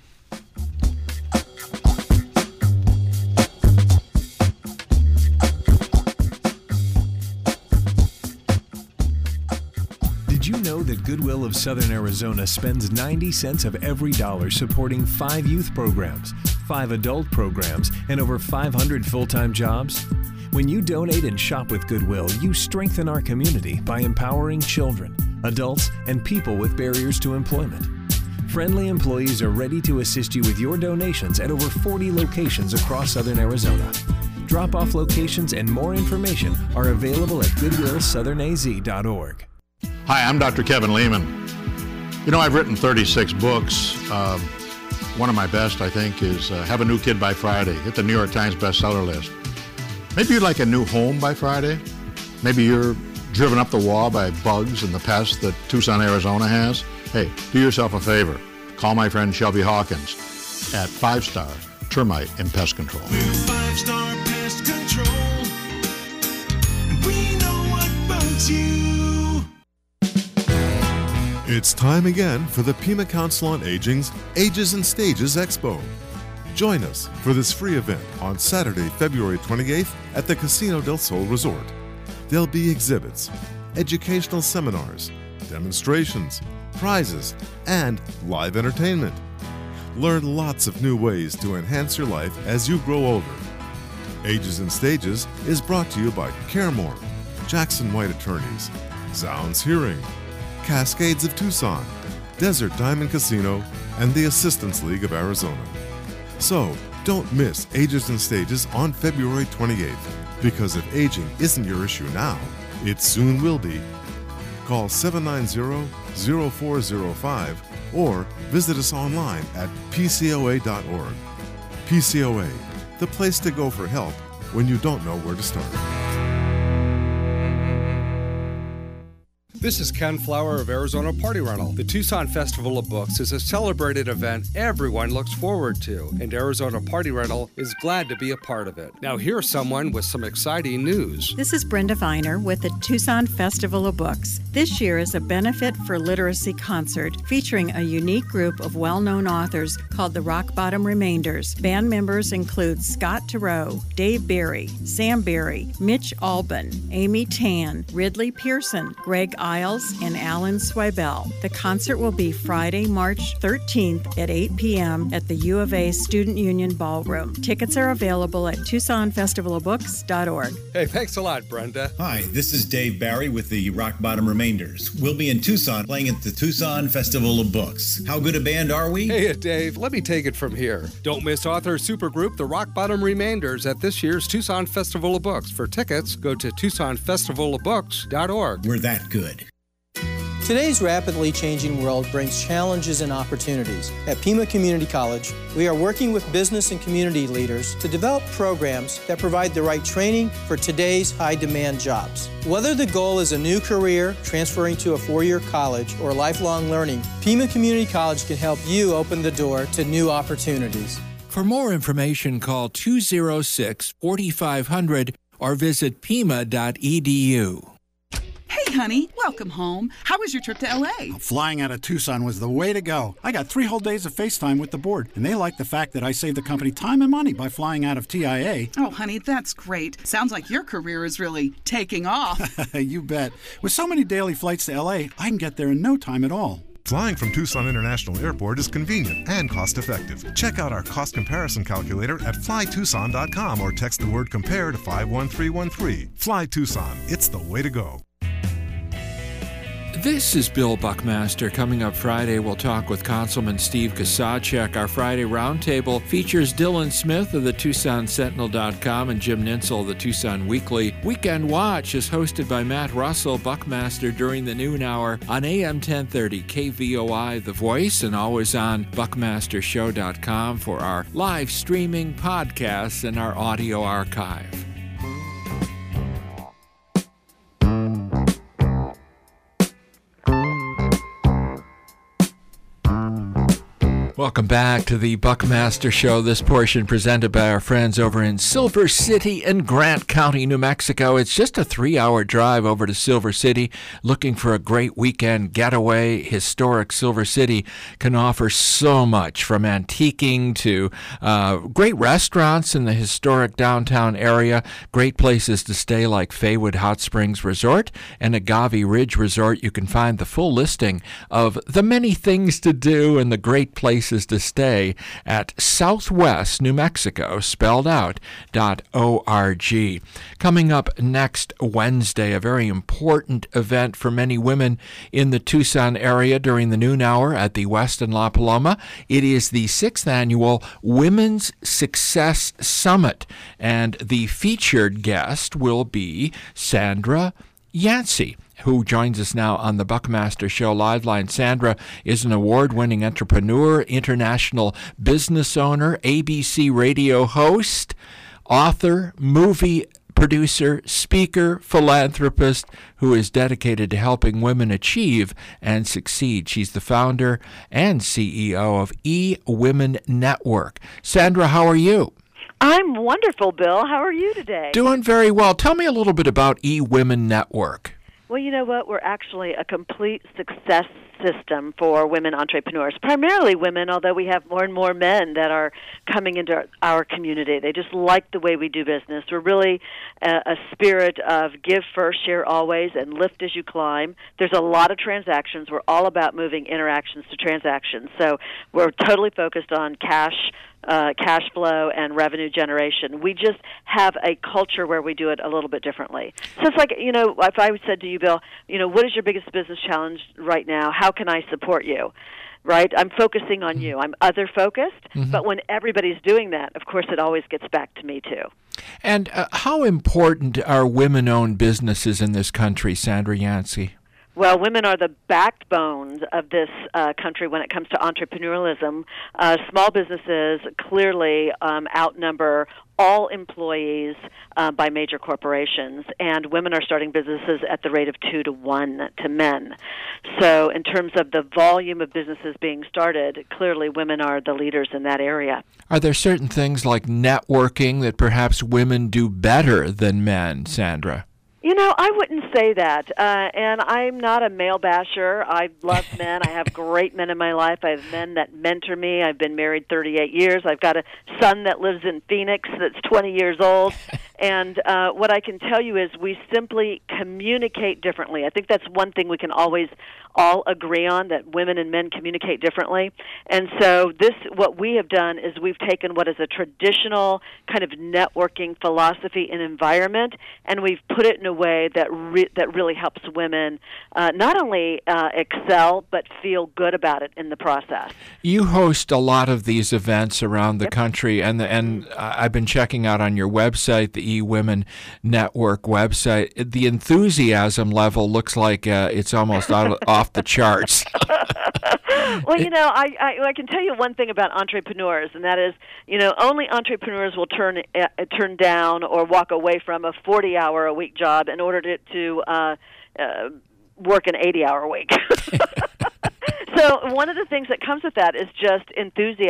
[SPEAKER 10] Did you know that Goodwill of Southern Arizona spends ninety cents of every dollar supporting five youth programs, five adult programs, and over five hundred full-time jobs? When you donate and shop with Goodwill, you strengthen our community by empowering children, adults, and people with barriers to employment. Friendly employees are ready to assist you with your donations at over forty locations across Southern Arizona. Drop-off locations and more information are available at goodwill southern a z dot org.
[SPEAKER 11] Hi, I'm Doctor Kevin Lehman. You know, I've written thirty-six books. Uh, one of my best, I think, is uh, Have a New Kid by Friday. Hit the New York Times bestseller list. Maybe you'd like a new home by Friday. Maybe you're driven up the wall by bugs and the pests that Tucson, Arizona has. Hey, do yourself a favor. Call my friend Shelby Hawkins at Five Star Termite and Pest Control.
[SPEAKER 12] We're Five Star Pest Control. We know what bugs you.
[SPEAKER 13] It's time again for the Pima Council on Aging's Ages and Stages Expo. Join us for this free event on Saturday, February twenty-eighth at the Casino del Sol Resort. There'll be exhibits, educational seminars, demonstrations, prizes, and live entertainment. Learn lots of new ways to enhance your life as you grow older. Ages and Stages is brought to you by Caremore, Jackson White Attorneys, Zounds Hearing, Cascades of Tucson, Desert Diamond Casino, and the Assistance League of Arizona. So, don't miss Ages and Stages on February twenty-eighth, because if aging isn't your issue now, it soon will be. Call seven nine zero, zero four zero five or visit us online at p c o a dot org. P C O A, the place to go for help when you don't know where to start.
[SPEAKER 14] This is Ken Flower of Arizona Party Rental. The Tucson Festival of Books is a celebrated event everyone looks forward to, and Arizona Party Rental is glad to be a part of it. Now here's someone with some exciting news.
[SPEAKER 15] This is Brenda Viner with the Tucson Festival of Books. This year is a Benefit for Literacy concert featuring a unique group of well-known authors called the Rock Bottom Remainders. Band members include Scott Turow, Dave Berry, Sam Berry, Mitch Albin, Amy Tan, Ridley Pearson, Greg Isles, and Alan Swibel. The concert will be Friday, March thirteenth at eight p.m. at the U of A Student Union Ballroom. Tickets are available at tucson festival of books dot org.
[SPEAKER 14] Hey, thanks a lot, Brenda.
[SPEAKER 16] Hi, this is Dave Barry with the Rock Bottom Remainders. We'll be in Tucson playing at the Tucson Festival of Books. How good a band are we?
[SPEAKER 14] Hey, Dave, let me take it from here. Don't miss author supergroup The Rock Bottom Remainders at this year's Tucson Festival of Books. For tickets, go to tucson festival of books dot org.
[SPEAKER 16] We're that good.
[SPEAKER 8] Today's rapidly changing world brings challenges and opportunities. At Pima Community College, we are working with business and community leaders to develop programs that provide the right training for today's high-demand jobs. Whether the goal is a new career, transferring to a four-year college, or lifelong learning, Pima Community College can help you open the door to new opportunities.
[SPEAKER 1] For more information, call two oh six, four five zero zero or visit pima dot e d u.
[SPEAKER 17] Hey, honey, welcome home. How was your trip to L A?
[SPEAKER 18] Flying out of Tucson was the way to go. I got three whole days of FaceTime with the board, and they like the fact that I saved the company time and money by flying out of T I A.
[SPEAKER 17] Oh, honey, that's great. Sounds like your career is really taking off.
[SPEAKER 18] You bet. With so many daily flights to L A, I can get there in no time at all.
[SPEAKER 13] Flying from Tucson International Airport is convenient and cost-effective. Check out our cost comparison calculator at fly tucson dot com or text the word compare to five one three one three. Fly Tucson. It's the way to go.
[SPEAKER 1] This is Bill Buckmaster. Coming up Friday, we'll talk with Councilman Steve Kasacek. Our Friday Roundtable features Dylan Smith of the Tucson Sentinel dot com and Jim Ninsel of the Tucson Weekly. Weekend Watch is hosted by Matt Russell, Buckmaster, during the noon hour on A M ten thirty K V O I The Voice, and always on buckmaster show dot com for our live streaming podcasts and our audio archive. Welcome back to the Buckmaster Show. This portion presented by our friends over in Silver City and Grant County, New Mexico. It's just a three-hour drive over to Silver City. Looking for a great weekend getaway? Historic Silver City can offer so much, from antiquing to uh, great restaurants in the historic downtown area, great places to stay like Faywood Hot Springs Resort and Agave Ridge Resort. You can find the full listing of the many things to do and the great places to stay at Southwest New Mexico, spelled out, dot org. Coming up next Wednesday, a very important event for many women in the Tucson area during the noon hour at the West in La Paloma. It is the sixth annual Women's Success Summit, and the featured guest will be Sandra Yancey, who joins us now on the Buckmaster Show Live Line. Sandra is an award-winning entrepreneur, international business owner, A B C radio host, author, movie producer, speaker, philanthropist, who is dedicated to helping women achieve and succeed. She's the founder and C E O of E-Women Network. Sandra, how are you?
[SPEAKER 19] I'm wonderful, Bill. How are you today?
[SPEAKER 1] Doing very well. Tell me a little bit about E-Women Network.
[SPEAKER 19] Well, you know what? We're actually a complete success system for women entrepreneurs, primarily women, although we have more and more men that are coming into our community. They just like the way we do business. We're really a, a spirit of give first, share always, and lift as you climb. There's a lot of transactions. We're all about moving interactions to transactions. So we're totally focused on cash, Uh, cash flow and revenue generation. We just have a culture where we do it a little bit differently. So it's like, you know, if I said to you, Bill, you know, what is your biggest business challenge right now? How can I support you? Right? I'm focusing on you. I'm other-focused, mm-hmm. but when everybody's doing that, of course, it always gets back to me, too.
[SPEAKER 1] And uh, how important are women-owned businesses in this country, Sandra Yancey?
[SPEAKER 19] Well, women are the backbones of this uh, country when it comes to entrepreneurialism. Uh, small businesses clearly um, outnumber all employees uh, by major corporations, and women are starting businesses at the rate of two to one to men. So in terms of the volume of businesses being started, clearly women are the leaders in that area.
[SPEAKER 1] Are there certain things like networking that perhaps women do better than men, Sandra?
[SPEAKER 19] You know, I wouldn't say that, uh, and I'm not a male basher. I love men. I have great men in my life. I have men that mentor me. I've been married thirty-eight years. I've got a son that lives in Phoenix that's twenty years old, and uh, what I can tell you is we simply communicate differently. I think that's one thing we can always all agree on, that women and men communicate differently. And so this, what we have done is we've taken what is a traditional kind of networking philosophy and environment, and we've put it in a way that re- that really helps women uh, not only uh, excel, but feel good about it in the process.
[SPEAKER 1] You host a lot of these events around the yep. country, and the, and I've been checking out on your website, the E-Women Network website. The enthusiasm level looks like uh, it's almost out of, off the charts.
[SPEAKER 19] Well, you know, I, I I can tell you one thing about entrepreneurs, and that is, you know, only entrepreneurs will turn uh, turn down or walk away from a forty-hour-a-week job in order to, to uh, uh, work an eighty-hour week. So one of the things that comes with that is just enthusiasm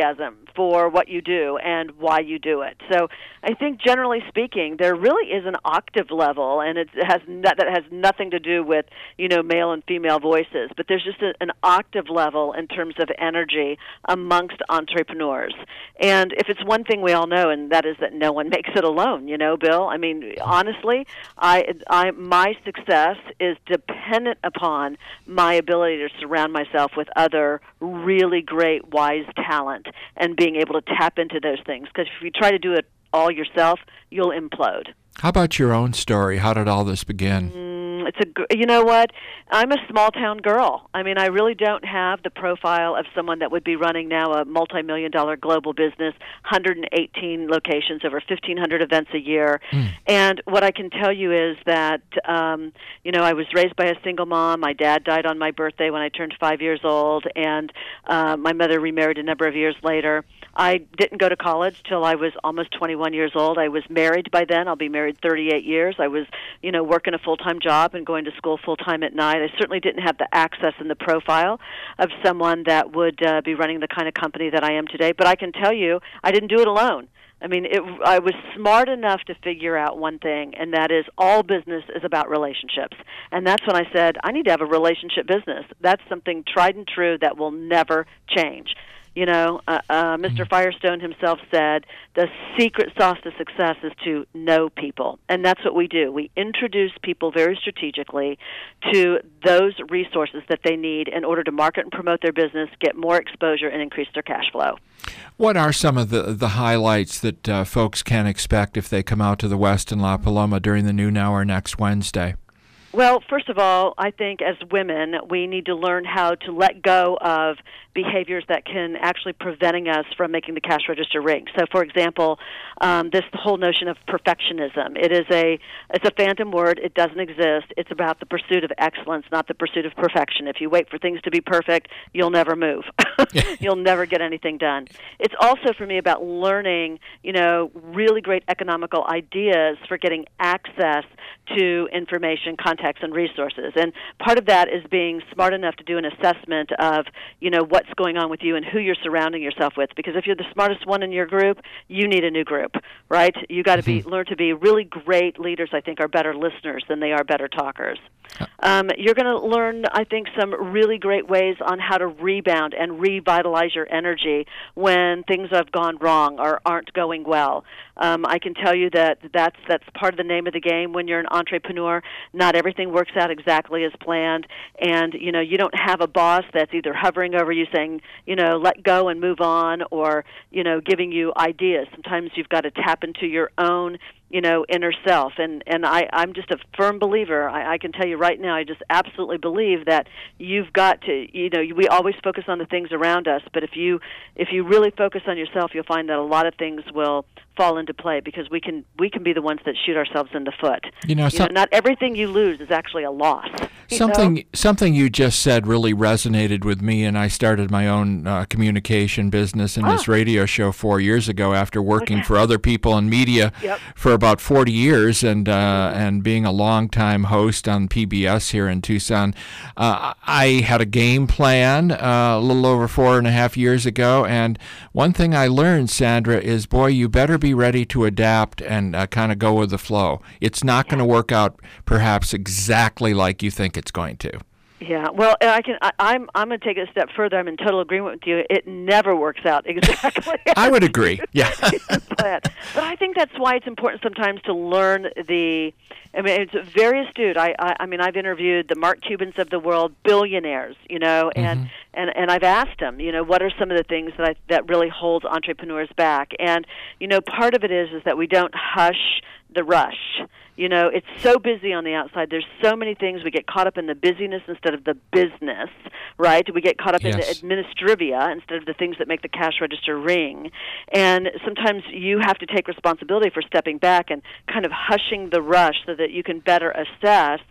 [SPEAKER 19] for what you do and why you do it. So I think generally speaking, there really is an octave level, and it has not, that has nothing to do with, you know, male and female voices, but there's just a, an octave level in terms of energy amongst entrepreneurs. And if it's one thing we all know, and that is that no one makes it alone, you know, Bill. I mean, honestly, I, I my success is dependent upon my ability to surround myself with other really great, wise talent and being able to tap into those things. Because if you try to do it all yourself, you'll implode.
[SPEAKER 1] How about your own story? How did all this begin?
[SPEAKER 19] Mm, it's a, you know what? I'm a small-town girl. I mean, I really don't have the profile of someone that would be running now a multi-million dollar global business, one hundred eighteen locations, over fifteen hundred events a year. Mm. And what I can tell you is that, um, you know, I was raised by a single mom. My dad died on my birthday when I turned five years old, and uh, my mother remarried a number of years later. I didn't go to college till I was almost twenty-one years old. I was married by then. I'll be married thirty-eight years. I was, you know, working a full-time job and going to school full-time at night. I certainly didn't have the access and the profile of someone that would uh, be running the kind of company that I am today. But I can tell you, I didn't do it alone. I mean, it, I was smart enough to figure out one thing, and that is all business is about relationships. And that's when I said, I need to have a relationship business. That's something tried and true that will never change. You know, uh, uh, Mister Firestone himself said, the secret sauce to success is to know people. And that's what we do. We introduce people very strategically to those resources that they need in order to market and promote their business, get more exposure, and increase their cash flow.
[SPEAKER 1] What are some of the, the highlights that uh, folks can expect if they come out to the West in La Paloma during the noon hour next Wednesday?
[SPEAKER 19] Well, first of all, I think as women, we need to learn how to let go of behaviors that can actually preventing us from making the cash register ring. So, for example, um, this whole notion of perfectionism. It is a it's a phantom word. It doesn't exist. It's about the pursuit of excellence, not the pursuit of perfection. If you wait for things to be perfect, you'll never move. You'll never get anything done. It's also, for me, about learning, you know, really great economical ideas for getting access to information, context, and resources. And part of that is being smart enough to do an assessment of, you know, what's going on with you and who you're surrounding yourself with. Because if you're the smartest one in your group, you need a new group, right? You got to be learn to be really great leaders. I think are better listeners than they are better talkers. Um, you're going to learn, I think, some really great ways on how to rebound and revitalize your energy when things have gone wrong or aren't going well. Um, I can tell you that that's that's part of the name of the game when you're an entrepreneur. Not everything works out exactly as planned, and you know you don't have a boss that's either hovering over you saying, you know, let go and move on, or you know, giving you ideas. Sometimes you've got to tap into your own, you know, inner self. And, and I, I'm just a firm believer. I, I can tell you right now, I just absolutely believe that you've got to, you know, we always focus on the things around us, but if you if you really focus on yourself, you'll find that a lot of things will fall into play, because we can we can be the ones that shoot ourselves in the foot.
[SPEAKER 1] You know,
[SPEAKER 19] you
[SPEAKER 1] some,
[SPEAKER 19] know not everything you lose is actually a loss.
[SPEAKER 1] Something
[SPEAKER 19] know?
[SPEAKER 1] something you just said really resonated with me, and I started my own uh, communication business and
[SPEAKER 19] oh.
[SPEAKER 1] this radio show four years ago after working okay. for other people in media
[SPEAKER 19] yep.
[SPEAKER 1] for about forty years and uh, and being a longtime host on P B S here in Tucson. Uh, I had a game plan uh, a little over four and a half years ago, and one thing I learned, Sandra, is, boy, you better be ready to adapt and uh, kind of go with the flow. It's not going to work out perhaps exactly like you think it's going to.
[SPEAKER 19] Yeah, well, I can. I, I'm. I'm going to take it a step further. I'm in total agreement with you. It never works out exactly.
[SPEAKER 1] I would agree. Yeah.
[SPEAKER 19] But I think that's why it's important sometimes to learn the. I mean, it's very astute. I. I, I mean, I've interviewed the Mark Cubans of the world, billionaires. You know, and mm-hmm. and and I've asked them, you know, what are some of the things that I, that really holds entrepreneurs back? And you know, part of it is is that we don't hush the rush. You know, it's so busy on the outside. There's so many things. We get caught up in the busyness instead of the business, right? We get caught up yes. in the administrivia instead of the things that make the cash register ring. And sometimes you have to take responsibility for stepping back and kind of hushing the rush so that you can better assess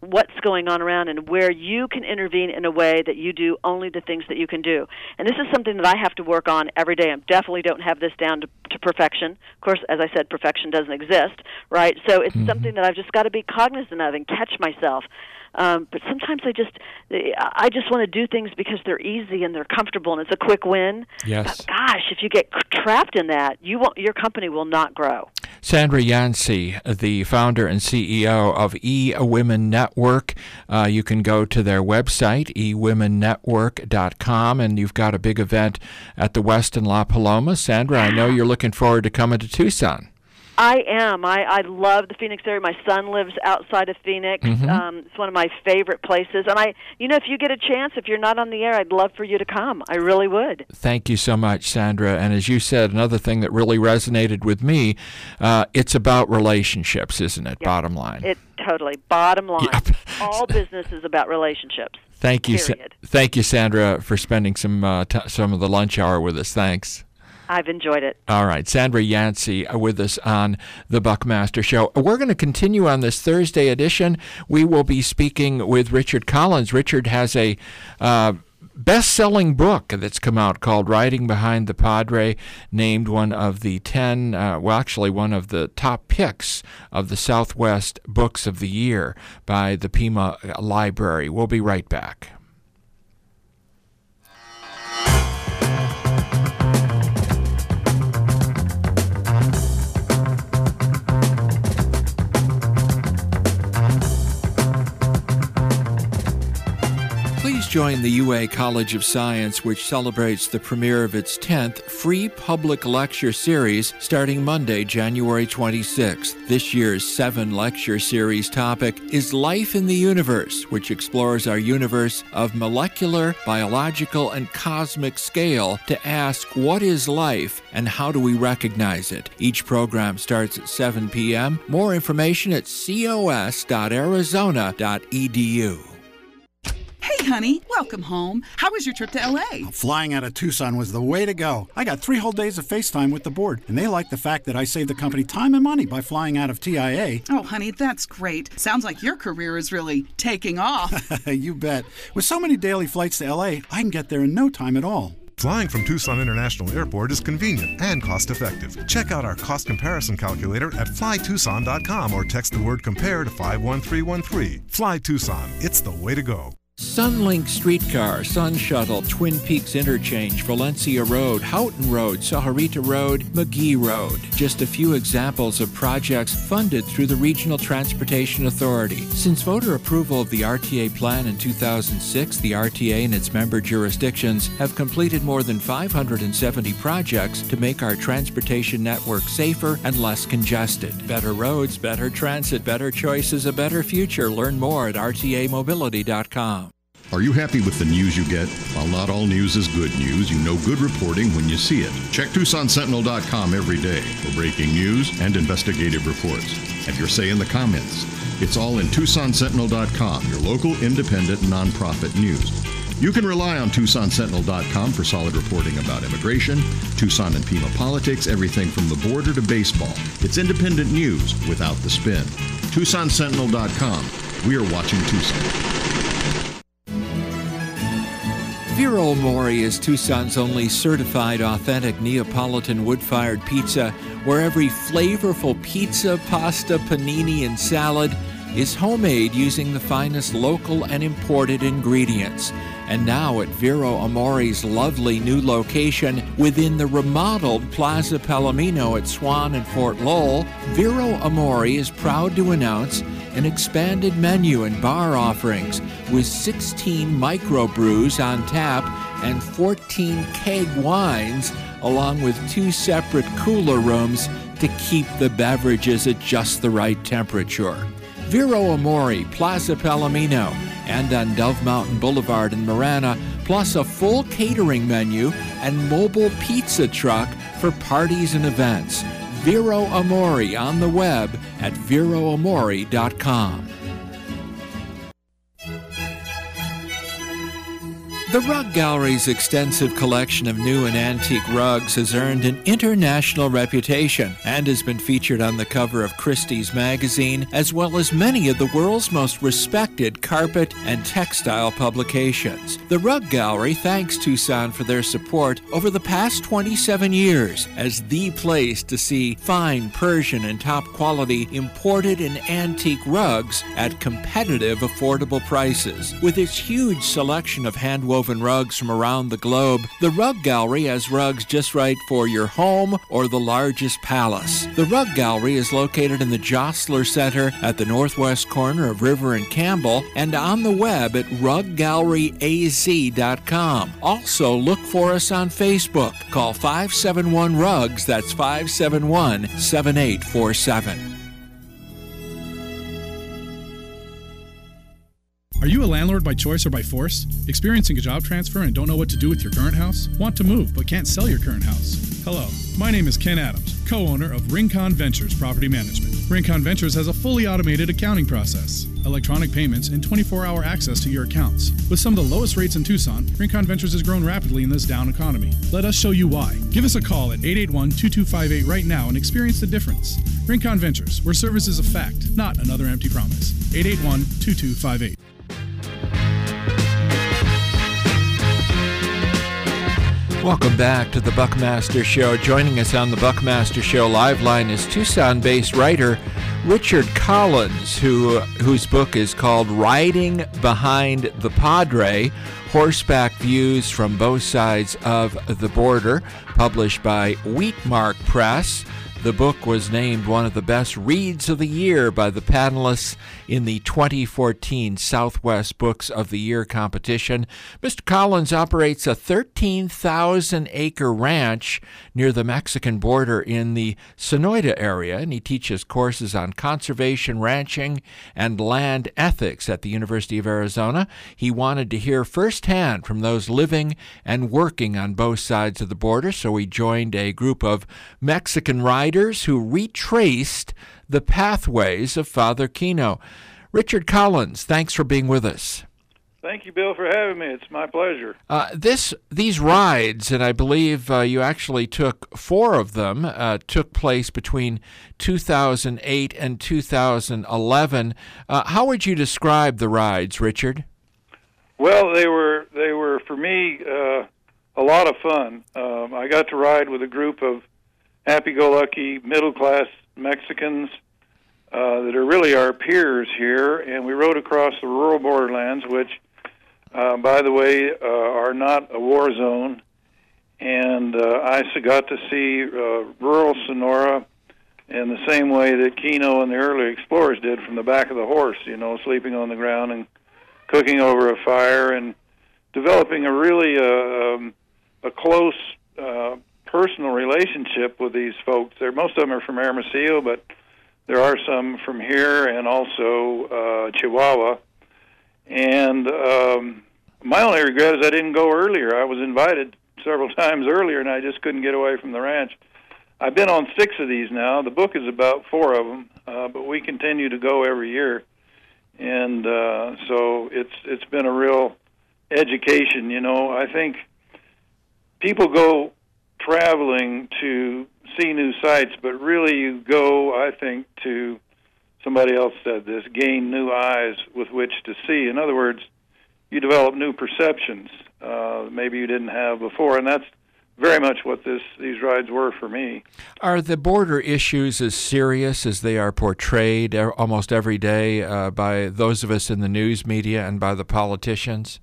[SPEAKER 19] what's going on around and where you can intervene in a way that you do only the things that you can do. And this is something that I have to work on every day. I definitely don't have this down to, to perfection. Of course, as I said, perfection doesn't exist, right? So it's mm-hmm. something that I've just got to be cognizant of and catch myself. Um, but sometimes I just I just want to do things because they're easy and they're comfortable and it's a quick win.
[SPEAKER 1] Yes.
[SPEAKER 19] But gosh, if you get trapped in that, you won't, your company will not grow.
[SPEAKER 1] Sandra Yancey, the founder and C E O of eWomen Network. Uh, you can go to their website, e women network dot com, and you've got a big event at the Westin La Paloma. Sandra, I know you're looking forward to coming to Tucson.
[SPEAKER 19] I am. I, I love the Phoenix area. My son lives outside of Phoenix.
[SPEAKER 1] Mm-hmm.
[SPEAKER 19] Um, it's one of my favorite places. And I, you know, if you get a chance, if you're not on the air, I'd love for you to come. I really would.
[SPEAKER 1] Thank you so much, Sandra. And as you said, another thing that really resonated with me, uh, it's about relationships, isn't it? Yep. Bottom line.
[SPEAKER 19] It totally. Bottom line.
[SPEAKER 1] Yep.
[SPEAKER 19] All business is about relationships.
[SPEAKER 1] Thank you, Sa-
[SPEAKER 19] period.
[SPEAKER 1] Thank you, Sandra, for spending some uh, t- some of the lunch hour with us. Thanks.
[SPEAKER 19] I've enjoyed it.
[SPEAKER 1] All right. Sandra Yancey with us on the Buckmaster Show. We're going to continue on this Thursday edition. We will be speaking with Richard Collins. Richard has a uh, best-selling book that's come out called Riding Behind the Padre, named one of the ten, uh, well, actually one of the top picks of the Southwest Books of the Year by the Pima Library. We'll be right back. Please join the U A College of Science, which celebrates the premiere of its tenth free public lecture series starting Monday, January twenty-sixth. This year's seven-lecture series topic is Life in the Universe, which explores our universe of molecular, biological, and cosmic scale to ask what is life and how do we recognize it. Each program starts at seven p.m. More information at cos dot arizona dot e d u.
[SPEAKER 17] Hey, honey, welcome home. How was your trip to L A?
[SPEAKER 18] Flying out of Tucson was the way to go. I got three whole days of FaceTime with the board, and they like the fact that I saved the company time and money by flying out of T I A.
[SPEAKER 17] Oh, honey, that's great. Sounds like your career is really taking off.
[SPEAKER 18] You bet. With so many daily flights to L A, I can get there in no time at all.
[SPEAKER 13] Flying from Tucson International Airport is convenient and cost-effective. Check out our cost comparison calculator at fly tucson dot com or text the word COMPARE to five one three one three. Fly Tucson. It's the way to go.
[SPEAKER 1] Sunlink Streetcar, Sun Shuttle, Twin Peaks Interchange, Valencia Road, Houghton Road, Sahuarita Road, McGee Road. Just a few examples of projects funded through the Regional Transportation Authority. Since voter approval of the R T A plan in two thousand six, the R T A and its member jurisdictions have completed more than five hundred seventy projects to make our transportation network safer and less congested. Better roads, better transit, better choices, a better future. Learn more at r t a mobility dot com.
[SPEAKER 20] Are you happy with the news you get? While not all news is good news, you know good reporting when you see it. Check Tucson Sentinel dot com every day for breaking news and investigative reports. Have your say in the comments. It's all in Tucson Sentinel dot com, your local independent nonprofit news. You can rely on Tucson Sentinel dot com for solid reporting about immigration, Tucson and Pima politics, everything from the border to baseball. It's independent news without the spin. Tucson Sentinel dot com. We are watching Tucson.
[SPEAKER 1] Vero Mori is Tucson's only certified authentic Neapolitan wood-fired pizza, where every flavorful pizza, pasta, panini, and salad is homemade using the finest local and imported ingredients. And now at Vero Amori's lovely new location within the remodeled Plaza Palomino at Swan and Fort Lowell, Vero Amori is proud to announce an expanded menu and bar offerings with sixteen microbrews on tap and fourteen keg wines, along with two separate cooler rooms to keep the beverages at just the right temperature. Vero Amori, Plaza Palomino, and on Dove Mountain Boulevard in Marana, plus a full catering menu and mobile pizza truck for parties and events. Vero Amori on the web at vero amori dot com. The Rug Gallery's extensive collection of new and antique rugs has earned an international reputation and has been featured on the cover of Christie's magazine, as well as many of the world's most respected carpet and textile publications. The Rug Gallery thanks Tucson for their support over the past twenty-seven years as the place to see fine Persian and top-quality imported and antique rugs at competitive, affordable prices. With its huge selection of hand-woven rugs from around the globe, the Rug Gallery has rugs just right for your home or the largest palace. The Rug Gallery is located in the Jostler Center at the northwest corner of River and Campbell and on the web at rug gallery a z dot com. Also, look for us on Facebook. Call five seven one rugs, that's five seven one, seven eight four seven.
[SPEAKER 21] Are you a landlord by choice or by force? Experiencing a job transfer and don't know what to do with your current house? Want to move but can't sell your current house? Hello, my name is Ken Adams, co-owner of Rincon Ventures Property Management. Rincon Ventures has a fully automated accounting process, electronic payments, and twenty-four hour access to your accounts. With some of the lowest rates in Tucson, Rincon Ventures has grown rapidly in this down economy. Let us show you why. Give us a call at eight eight one, two two five eight right now and experience the difference. Rincon Ventures, where service is a fact, not another empty promise. eight eight one, two two five eight.
[SPEAKER 1] Welcome back to the Buckmaster Show. Joining us on the Buckmaster Show live line is Tucson-based writer Richard Collins, who whose book is called Riding Behind the Padre, Horseback Views from Both Sides of the Border, published by Wheatmark Press. The book was named one of the best reads of the year by the panelists in the twenty fourteen Southwest Books of the Year competition. Mister Collins operates a thirteen thousand acre ranch near the Mexican border in the Sonoyta area, and he teaches courses on conservation, ranching, and land ethics at the University of Arizona. He wanted to hear firsthand from those living and working on both sides of the border, so he joined a group of Mexican riders who retraced the pathways of Father Kino. Richard Collins, thanks for being with us.
[SPEAKER 22] Thank you, Bill, for having me. It's my pleasure.
[SPEAKER 1] Uh, this these rides, and I believe uh, you actually took four of them, uh, took place between two thousand eight and two thousand eleven. Uh, how would you describe the rides, Richard?
[SPEAKER 22] Well, they were they were for me uh, a lot of fun. Um, I got to ride with a group of happy-go-lucky, middle-class Mexicans uh, that are really our peers here, and we rode across the rural borderlands, which, uh, by the way, uh, are not a war zone. And uh, I got to see uh, rural Sonora in the same way that Kino and the early explorers did, from the back of the horse, you know, sleeping on the ground and cooking over a fire and developing a really uh, um, a close uh personal relationship with these folks. There, most of them are from Hermosillo, but there are some from here and also uh, Chihuahua. And um, my only regret is I didn't go earlier. I was invited several times earlier, and I just couldn't get away from the ranch. I've been on six of these now. The book is about four of them, uh, but we continue to go every year. And uh, so it's it's been a real education. You know, I think people go traveling to see new sights, but really you go, I think, to, somebody else said this, gain new eyes with which to see. In other words, you develop new perceptions uh, maybe you didn't have before, and that's very much what this these rides were for me.
[SPEAKER 1] Are the border issues as serious as they are portrayed almost every day uh, by those of us in the news media and by the politicians?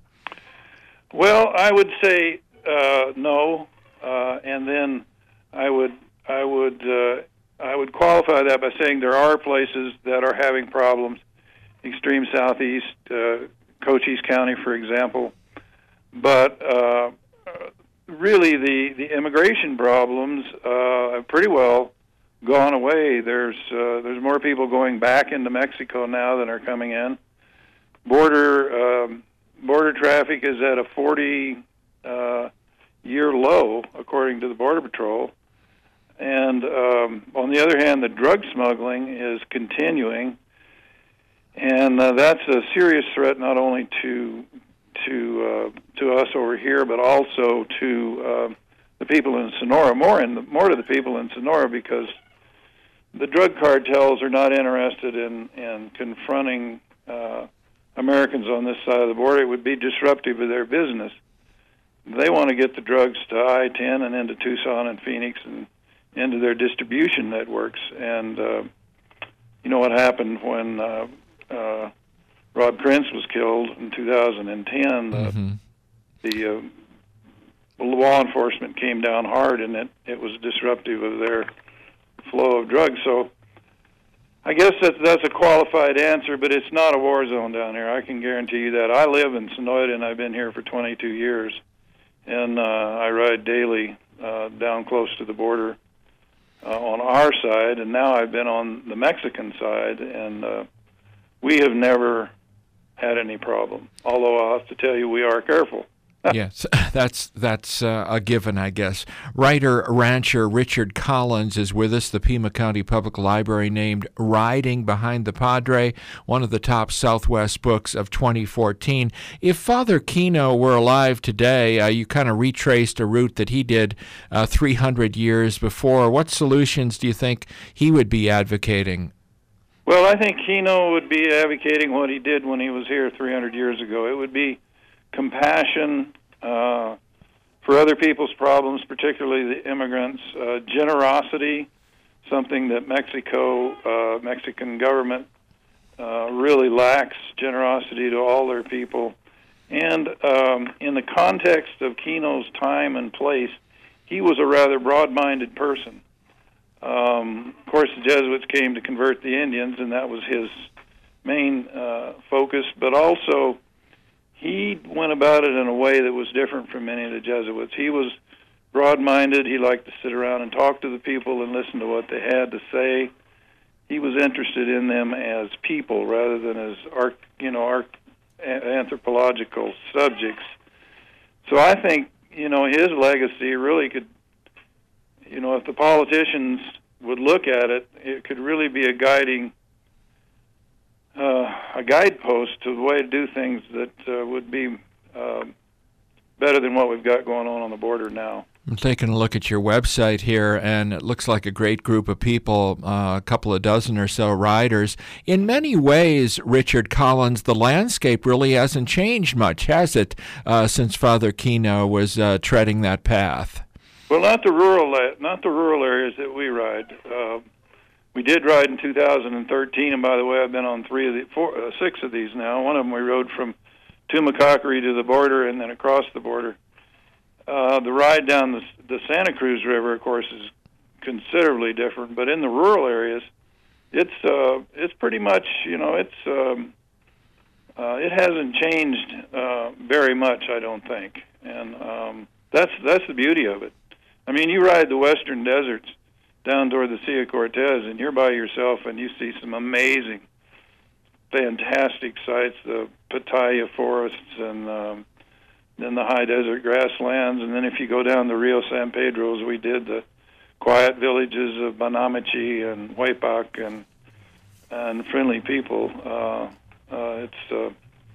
[SPEAKER 22] Well, I would say uh, no. Uh, and then I would I would uh, I would qualify that by saying there are places that are having problems. Extreme southeast, uh, Cochise County, for example. But uh, really, the, the immigration problems uh, have pretty well gone away. There's uh, there's more people going back into Mexico now than are coming in. Border um, border traffic is at a forty. Uh, year low, according to the Border Patrol. And um, on the other hand, the drug smuggling is continuing, and uh, that's a serious threat not only to to uh, to us over here, but also to uh, the people in Sonora, more in the, more to the people in Sonora, because the drug cartels are not interested in in confronting uh, Americans on this side of the border. It would be disruptive of their business. They want to get the drugs to I ten and into Tucson and Phoenix and into their distribution networks. And uh, you know what happened when uh, uh, Rob Krentz was killed in two thousand ten?
[SPEAKER 1] Mm-hmm.
[SPEAKER 22] The, the uh, law enforcement came down hard, and it, it was disruptive of their flow of drugs. So I guess that's, that's a qualified answer, but it's not a war zone down here. I can guarantee you that. I live in Sonoyta, and I've been here for twenty-two years, and uh, I ride daily uh, down close to the border uh, on our side, and now I've been on the Mexican side, and uh, we have never had any problem, although I'll have to tell you we are careful.
[SPEAKER 1] Yes, that's that's uh, a given, I guess. Writer, rancher Richard Collins is with us, the Pima County Public Library named Riding Behind the Padre, one of the top Southwest books of twenty fourteen. If Father Kino were alive today, uh, you kind of retraced a route that he did uh, three hundred years before. What solutions do you think he would be advocating?
[SPEAKER 22] Well, I think Kino would be advocating what he did when he was here three hundred years ago. It would be compassion uh, for other people's problems, particularly the immigrants, uh, generosity, something that Mexico, uh, Mexican government uh, really lacks, generosity to all their people. And um, in the context of Kino's time and place, he was a rather broad-minded person. Um, of course, the Jesuits came to convert the Indians, and that was his main uh, focus, but also he went about it in a way that was different from many of the Jesuits. He was broad-minded. He liked to sit around and talk to the people and listen to what they had to say. He was interested in them as people rather than as arch, you know, arch, anthropological subjects. So I think, you know, his legacy really could, you know, if the politicians would look at it, it could really be a guiding Uh, a guidepost to the way to do things that uh, would be uh, better than what we've got going on on the border now.
[SPEAKER 1] I'm taking a look at your website here, and it looks like a great group of people, uh, a couple of dozen or so riders. In many ways, Richard Collins, the landscape really hasn't changed much, has it, uh, since Father Kino was uh, treading that path?
[SPEAKER 22] Well, not the rural, not the rural areas that we ride. Uh, We did ride in two thousand thirteen, and by the way, I've been on three of the four, uh, six of these now. One of them we rode from Tumacacori to the border and then across the border. Uh, the ride down the, the Santa Cruz River, of course, is considerably different, but in the rural areas, it's uh, it's pretty much, you know, it's um, uh, it hasn't changed uh, very much, I don't think, and um, that's that's the beauty of it. I mean, you ride the western deserts down toward the Sea of Cortez, and you're by yourself, and you see some amazing, fantastic sights, the Pitaya forests, and um, then the high desert grasslands, and then if you go down the Rio San Pedro, as we did, the quiet villages of Banamichi and Huepac, and and friendly people. Uh, uh, it's uh,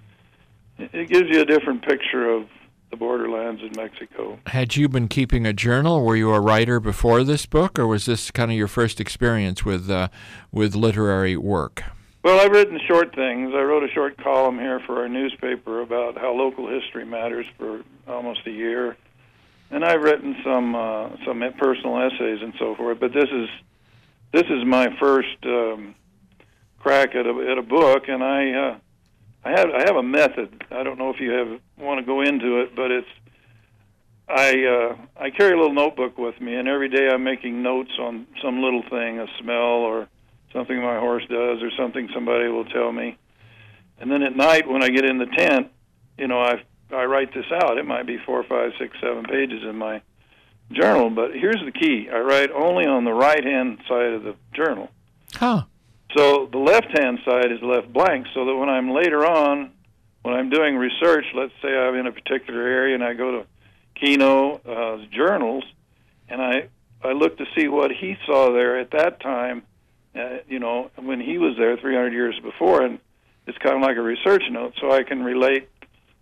[SPEAKER 22] it gives you a different picture of the borderlands in Mexico.
[SPEAKER 1] Had you been keeping a journal? Were you a writer before this book, or was this kind of your first experience with uh, with literary work?
[SPEAKER 22] Well, I've written short things. I wrote a short column here for our newspaper about how local history matters for almost a year, and I've written some uh, some personal essays and so forth. But this is this is my first um, crack at a at a book, and I. Uh, I have I have a method. I don't know if you have want to go into it, but it's I uh, I carry a little notebook with me, and every day I'm making notes on some little thing, a smell or something my horse does, or something somebody will tell me. And then at night when I get in the tent, you know, I I write this out. It might be four, five, six, seven pages in my journal, but here's the key: I write only on the right-hand side of the journal.
[SPEAKER 1] Huh.
[SPEAKER 22] So the left-hand side is left blank, so that when I'm later on, when I'm doing research, let's say I'm in a particular area and I go to Kino's uh, journals, and I, I look to see what he saw there at that time, uh, you know, when he was there three hundred years before, and it's kind of like a research note, so I can relate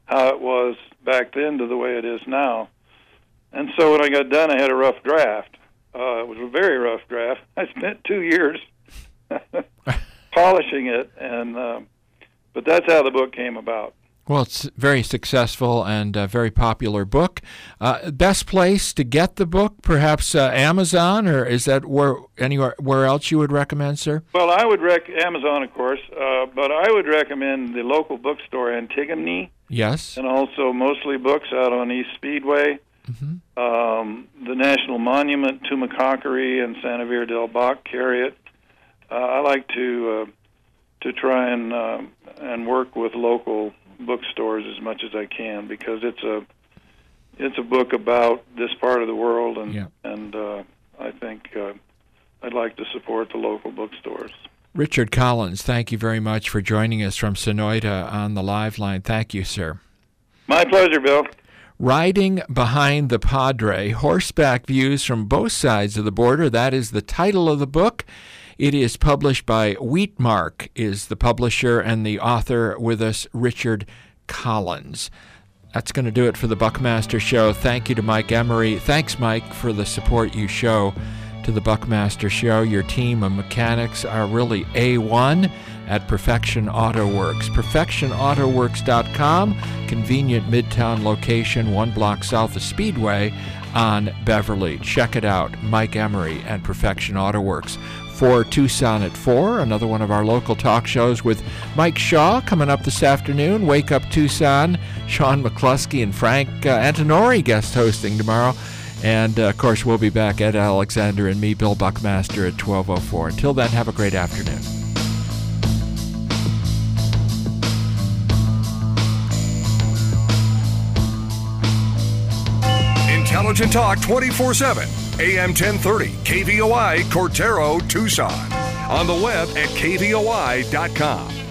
[SPEAKER 22] how it was back then to the way it is now. And so when I got done, I had a rough draft. Uh, it was a very rough draft. I spent two years polishing it, and uh, but that's how the book came about.
[SPEAKER 1] Well, it's very successful and a very popular book. Uh, best place to get the book, perhaps uh, Amazon, or is that where anywhere where else you would recommend, sir?
[SPEAKER 22] Well, I would rec Amazon, of course, uh, but I would recommend the local bookstore, Antigone.
[SPEAKER 1] Yes.
[SPEAKER 22] And also Mostly Books out on East Speedway.
[SPEAKER 1] Mm-hmm.
[SPEAKER 22] Um, the National Monument to McCockery and Santa del Bach carry it. Uh, I like to uh, to try and uh, and work with local bookstores as much as I can, because it's a it's a book about this part of the world, and
[SPEAKER 1] yeah.
[SPEAKER 22] and uh, I think uh, I'd like to support the local bookstores.
[SPEAKER 1] Richard Collins, thank you very much for joining us from Sonoyta on the live line. Thank you, sir.
[SPEAKER 22] My pleasure, Bill.
[SPEAKER 1] Riding Behind the Padre, horseback views from both sides of the border. That is the title of the book. It is published by Wheatmark, is the publisher, and the author with us, Richard Collins. That's going to do it for the Buckmaster Show. Thank you to Mike Emery. Thanks, Mike, for the support you show to the Buckmaster Show. Your team of mechanics are really A one at Perfection Auto Works. perfection auto works dot com, convenient Midtown location, one block south of Speedway on Beverly. Check it out, Mike Emery and Perfection Auto Works. For Tucson at four, another one of our local talk shows with Mike Shaw coming up this afternoon. Wake Up Tucson, Sean McCluskey and Frank uh, Antonori guest hosting tomorrow. And, uh, of course, we'll be back, Ed Alexander and me, Bill Buckmaster, at twelve oh four. Until then, have a great afternoon.
[SPEAKER 4] Intelligent Talk twenty-four seven, A M ten thirty, K V O I, Cortero, Tucson. On the web at K V O I dot com.